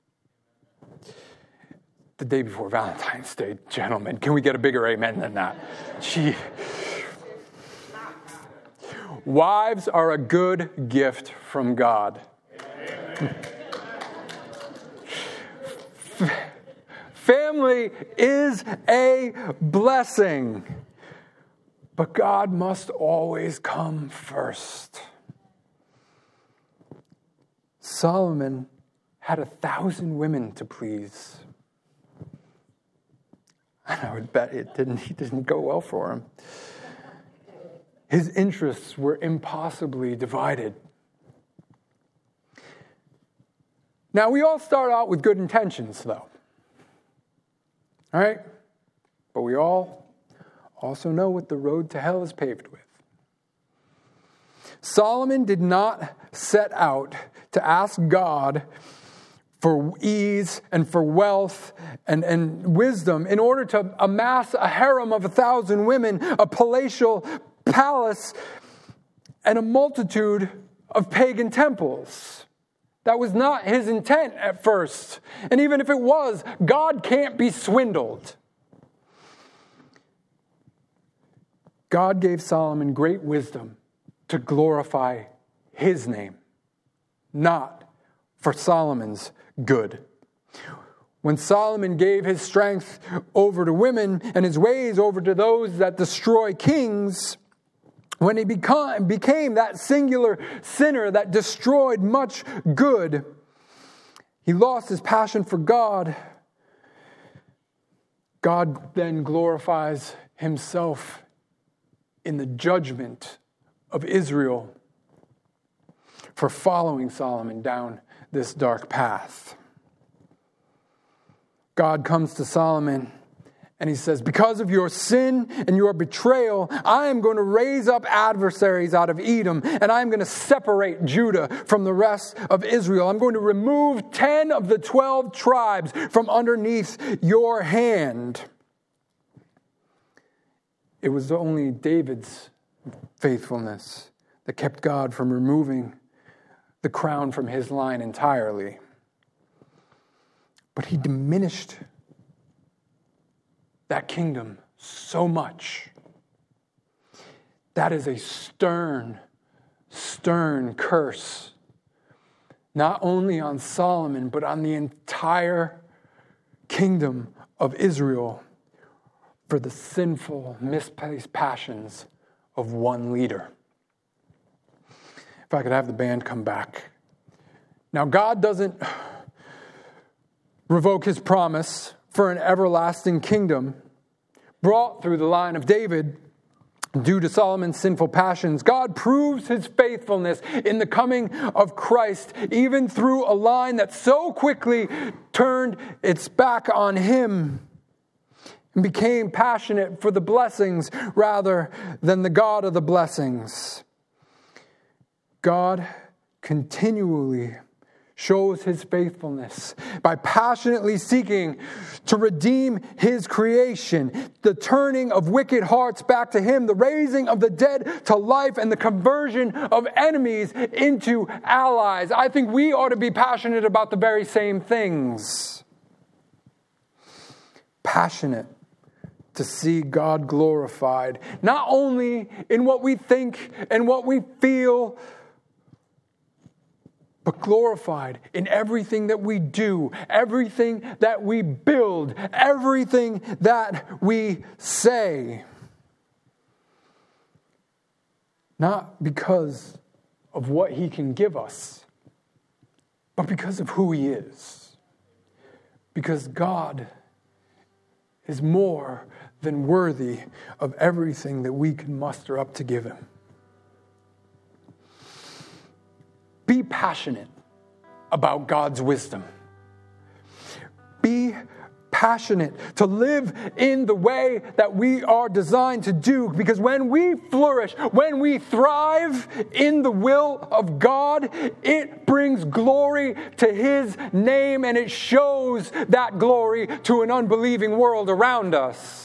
The day before Valentine's Day, gentlemen, can we get a bigger amen than that? Gee. Wives are a good gift from God. Family is a blessing, but God must always come first. Solomon had a thousand women to please. And I would bet it didn't, he didn't go well for him. His interests were impossibly divided. Now, we all start out with good intentions, though. All right? But we all also know what the road to hell is paved with. Solomon did not set out to ask God for ease and for wealth and, and wisdom in order to amass a harem of a thousand women, a palatial palace, and a multitude of pagan temples. That was not his intent at first. And even if it was, God can't be swindled. God gave Solomon great wisdom to glorify his name, not for Solomon's good. When Solomon gave his strength over to women and his ways over to those that destroy kings, when he became, became that singular sinner that destroyed much good, he lost his passion for God. God then glorifies himself in the judgment of Israel for following Solomon down this dark path. God comes to Solomon and he says, because of your sin and your betrayal, I am going to raise up adversaries out of Edom, and I'm going to separate Judah from the rest of Israel. I'm going to remove ten of the twelve tribes from underneath your hand. It was only David's faithfulness that kept God from removing the crown from his line entirely. But he diminished that kingdom so much. That is a stern, stern curse, not only on Solomon, but on the entire kingdom of Israel for the sinful, misplaced passions of one leader. If I could have the band come back. Now, God doesn't revoke his promise for an everlasting kingdom brought through the line of David Due to Solomon's sinful passions, God proves his faithfulness in the coming of Christ, even through a line that so quickly turned its back on him and became passionate for the blessings rather than the God of the blessings. God continually shows his faithfulness by passionately seeking to redeem his creation, the turning of wicked hearts back to him, the raising of the dead to life, and the conversion of enemies into allies. I think we ought to be passionate about the very same things. Passionate to see God glorified, not only in what we think and what we feel, but glorified in everything that we do, everything that we build, everything that we say. Not because of what he can give us, but because of who he is. Because God is more than worthy of everything that we can muster up to give him. Be passionate about God's wisdom. Be passionate to live in the way that we are designed to do, because when we flourish, when we thrive in the will of God, it brings glory to his name, and it shows that glory to an unbelieving world around us.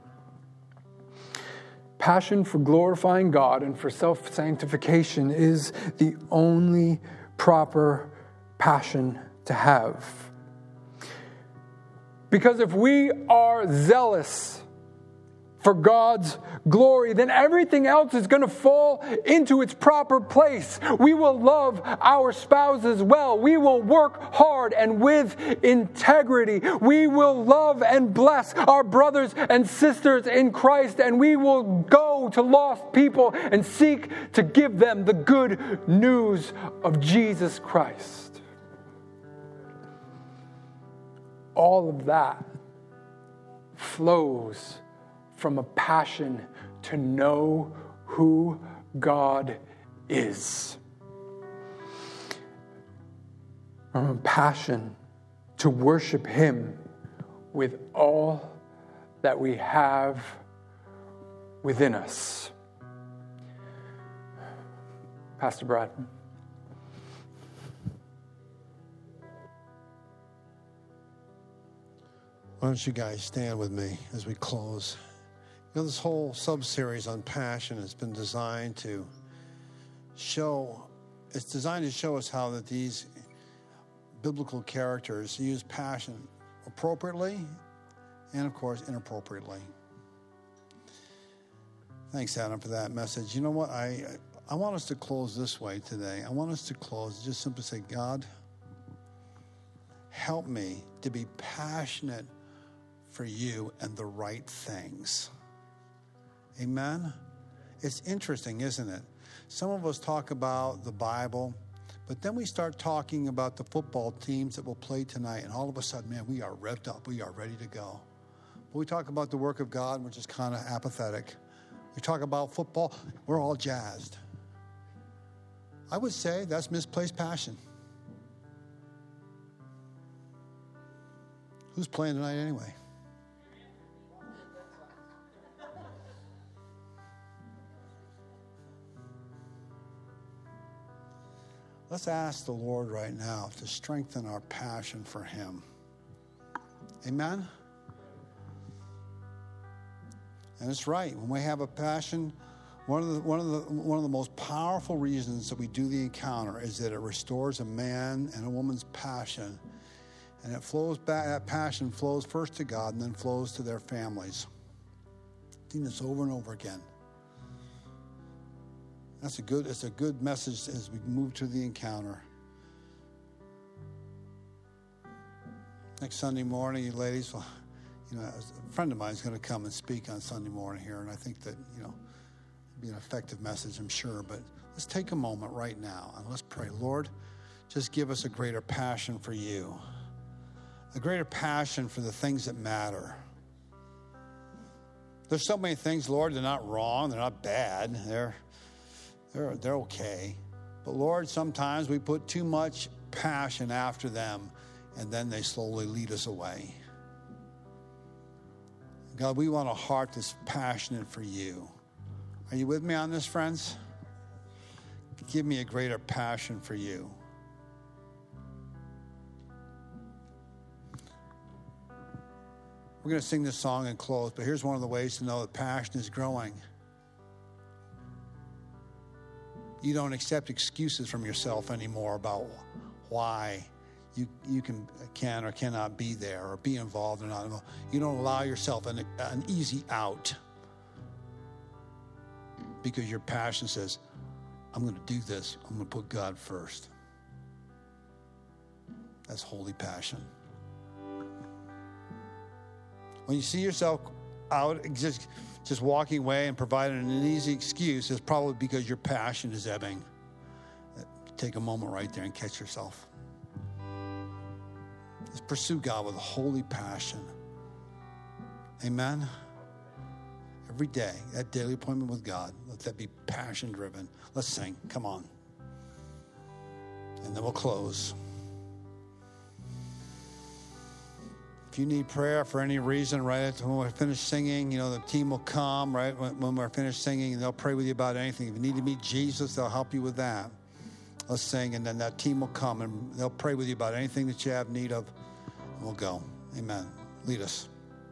Passion for glorifying God and for self-sanctification is the only proper passion to have. Because if we are zealous for God's glory, then everything else is going to fall into its proper place. We will love our spouses well. We will work hard and with integrity. We will love and bless our brothers and sisters in Christ, and we will go to lost people and seek to give them the good news of Jesus Christ. All of that flows from a passion to know who God is. From a passion to worship him with all that we have within us. Pastor Brad. Why don't you guys stand with me as we close? You know, this whole sub-series on passion has been designed to show, it's designed to show us how that these biblical characters use passion appropriately and, of course, inappropriately. Thanks, Adam, for that message. You know what? I, I want us to close this way today. I want us to close, just simply say, God, help me to be passionate for you and the right things. Amen? It's interesting, isn't it? Some of us talk about the Bible, but then we start talking about the football teams that will play tonight, and all of a sudden, man, we are revved up. We are ready to go. But we talk about the work of God, and we're just kind of apathetic. We talk about football, we're all jazzed. I would say that's misplaced passion. Who's playing tonight anyway? Let's ask the Lord right now to strengthen our passion for him. Amen? And it's right. When we have a passion, one of the one of the one of the most powerful reasons that we do the encounter is that it restores a man and a woman's passion. And it flows back, that passion flows first to God and then flows to their families. I've seen this over and over again. That's a good, it's a good message as we move to the encounter. Next Sunday morning, you ladies, well, you know, a friend of mine is going to come and speak on Sunday morning here, and I think that, you know, it'll be an effective message, I'm sure. But let's take a moment right now and let's pray. Lord, just give us a greater passion for you, a greater passion for the things that matter. There's so many things, Lord, they're not wrong, they're not bad, they're, they're, they're okay. But Lord, sometimes we put too much passion after them, and then they slowly lead us away. God, we want a heart that's passionate for you. Are you with me on this, friends? Give me a greater passion for you. We're going to sing this song and close, but here's one of the ways to know that passion is growing. You don't accept excuses from yourself anymore about why you you can can or cannot be there or be involved or not. You don't allow yourself an, an easy out because your passion says, I'm going to do this. I'm going to put God first. That's holy passion. When you see yourself out, just, just walking away and providing an easy excuse, it's probably because your passion is ebbing. Take a moment right there and catch yourself. Let's pursue God with a holy passion. Amen. Every day, that daily appointment with God, let that be passion driven. Let's sing. Come on. And then we'll close. If you need prayer for any reason, right, when we're finished singing, you know, the team will come, right, when, when we're finished singing, and they'll pray with you about anything. If you need to meet Jesus, they'll help you with that. Let's sing, and then that team will come, and they'll pray with you about anything that you have need of, and we'll go. Amen. Lead us.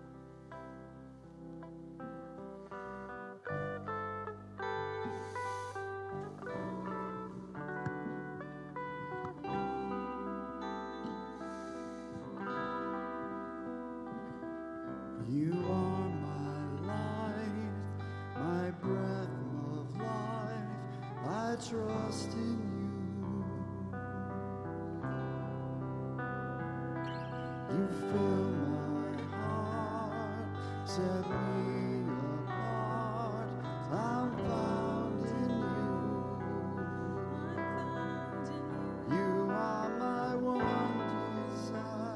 You are my life, my breath of life. I trust in you. You fill my heart, set me apart. I'm found in you. You are my one desire.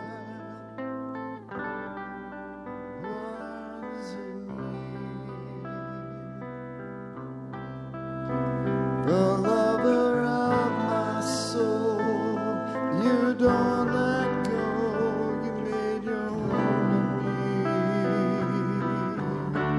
The lover of my soul, you don't let go, you made your home in me.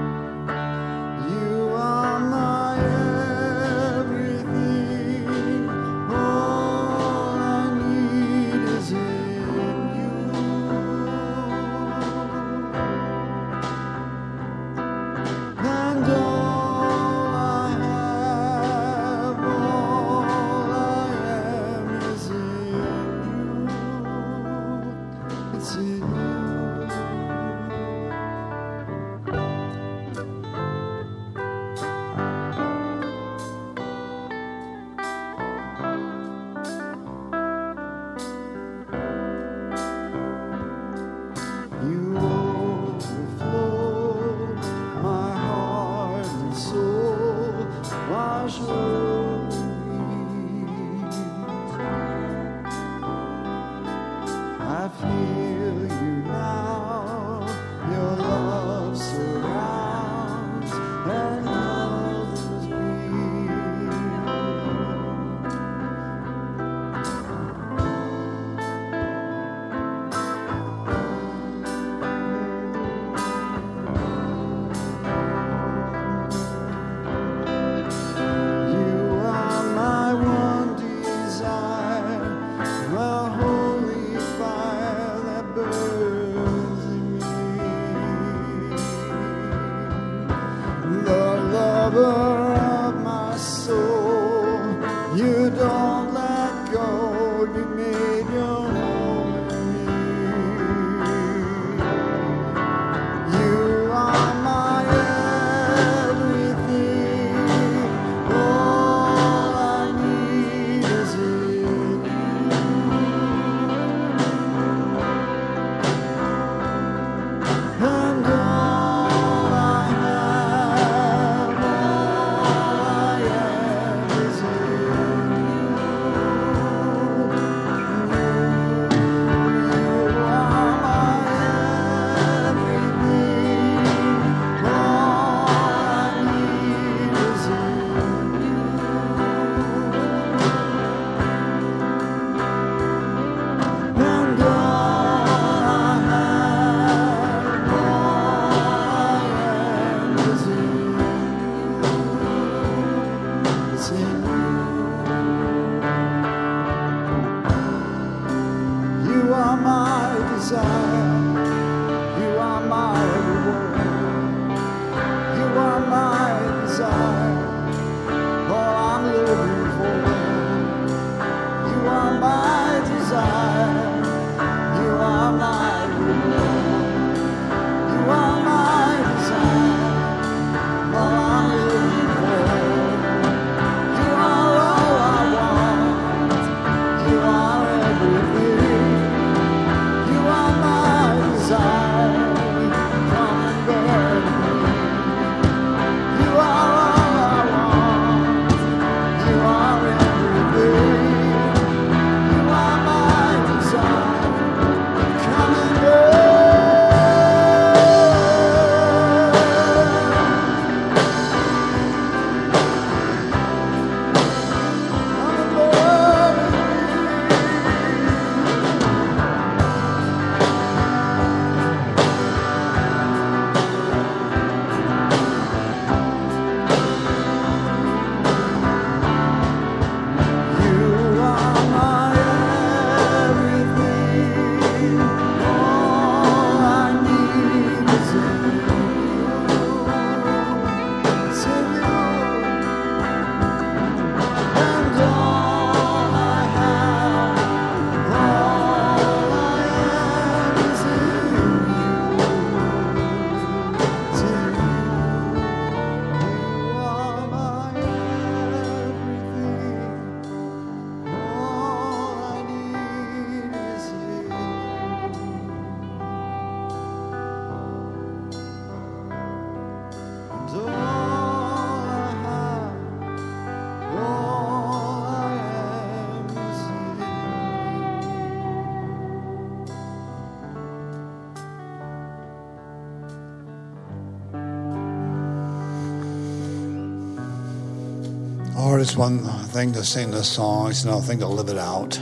Lord, it's one thing to sing this song. It's another thing to live it out.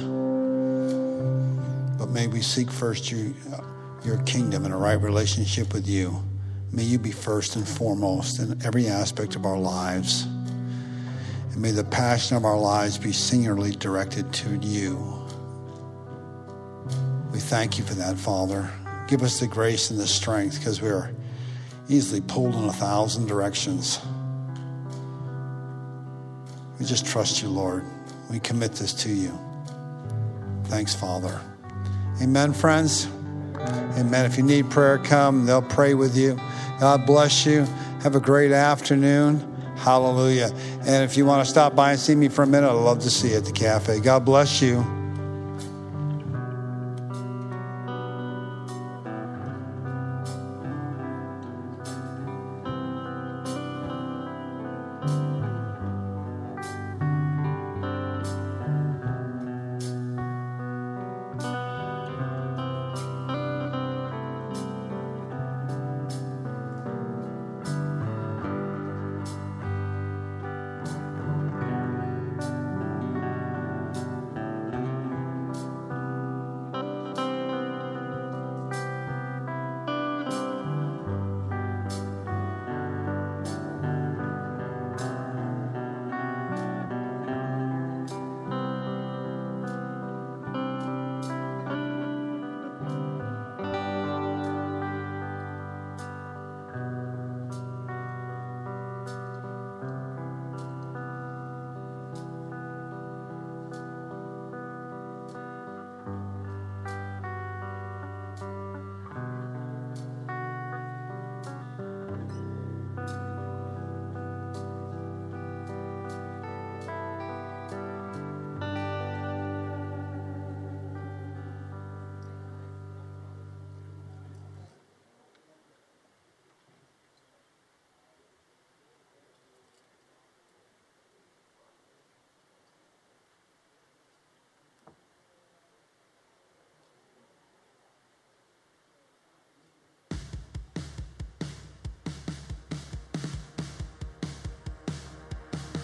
But may we seek first you, your kingdom and a right relationship with you. May you be first and foremost in every aspect of our lives. And may the passion of our lives be singularly directed to you. We thank you for that, Father. Give us the grace and the strength, because we are easily pulled in a thousand directions. We just trust you, Lord. We commit this to you. Thanks, Father. Amen, friends. Amen. If you need prayer, come. They'll pray with you. God bless you. Have a great afternoon. Hallelujah. And if you want to stop by and see me for a minute, I'd love to see you at the cafe. God bless you.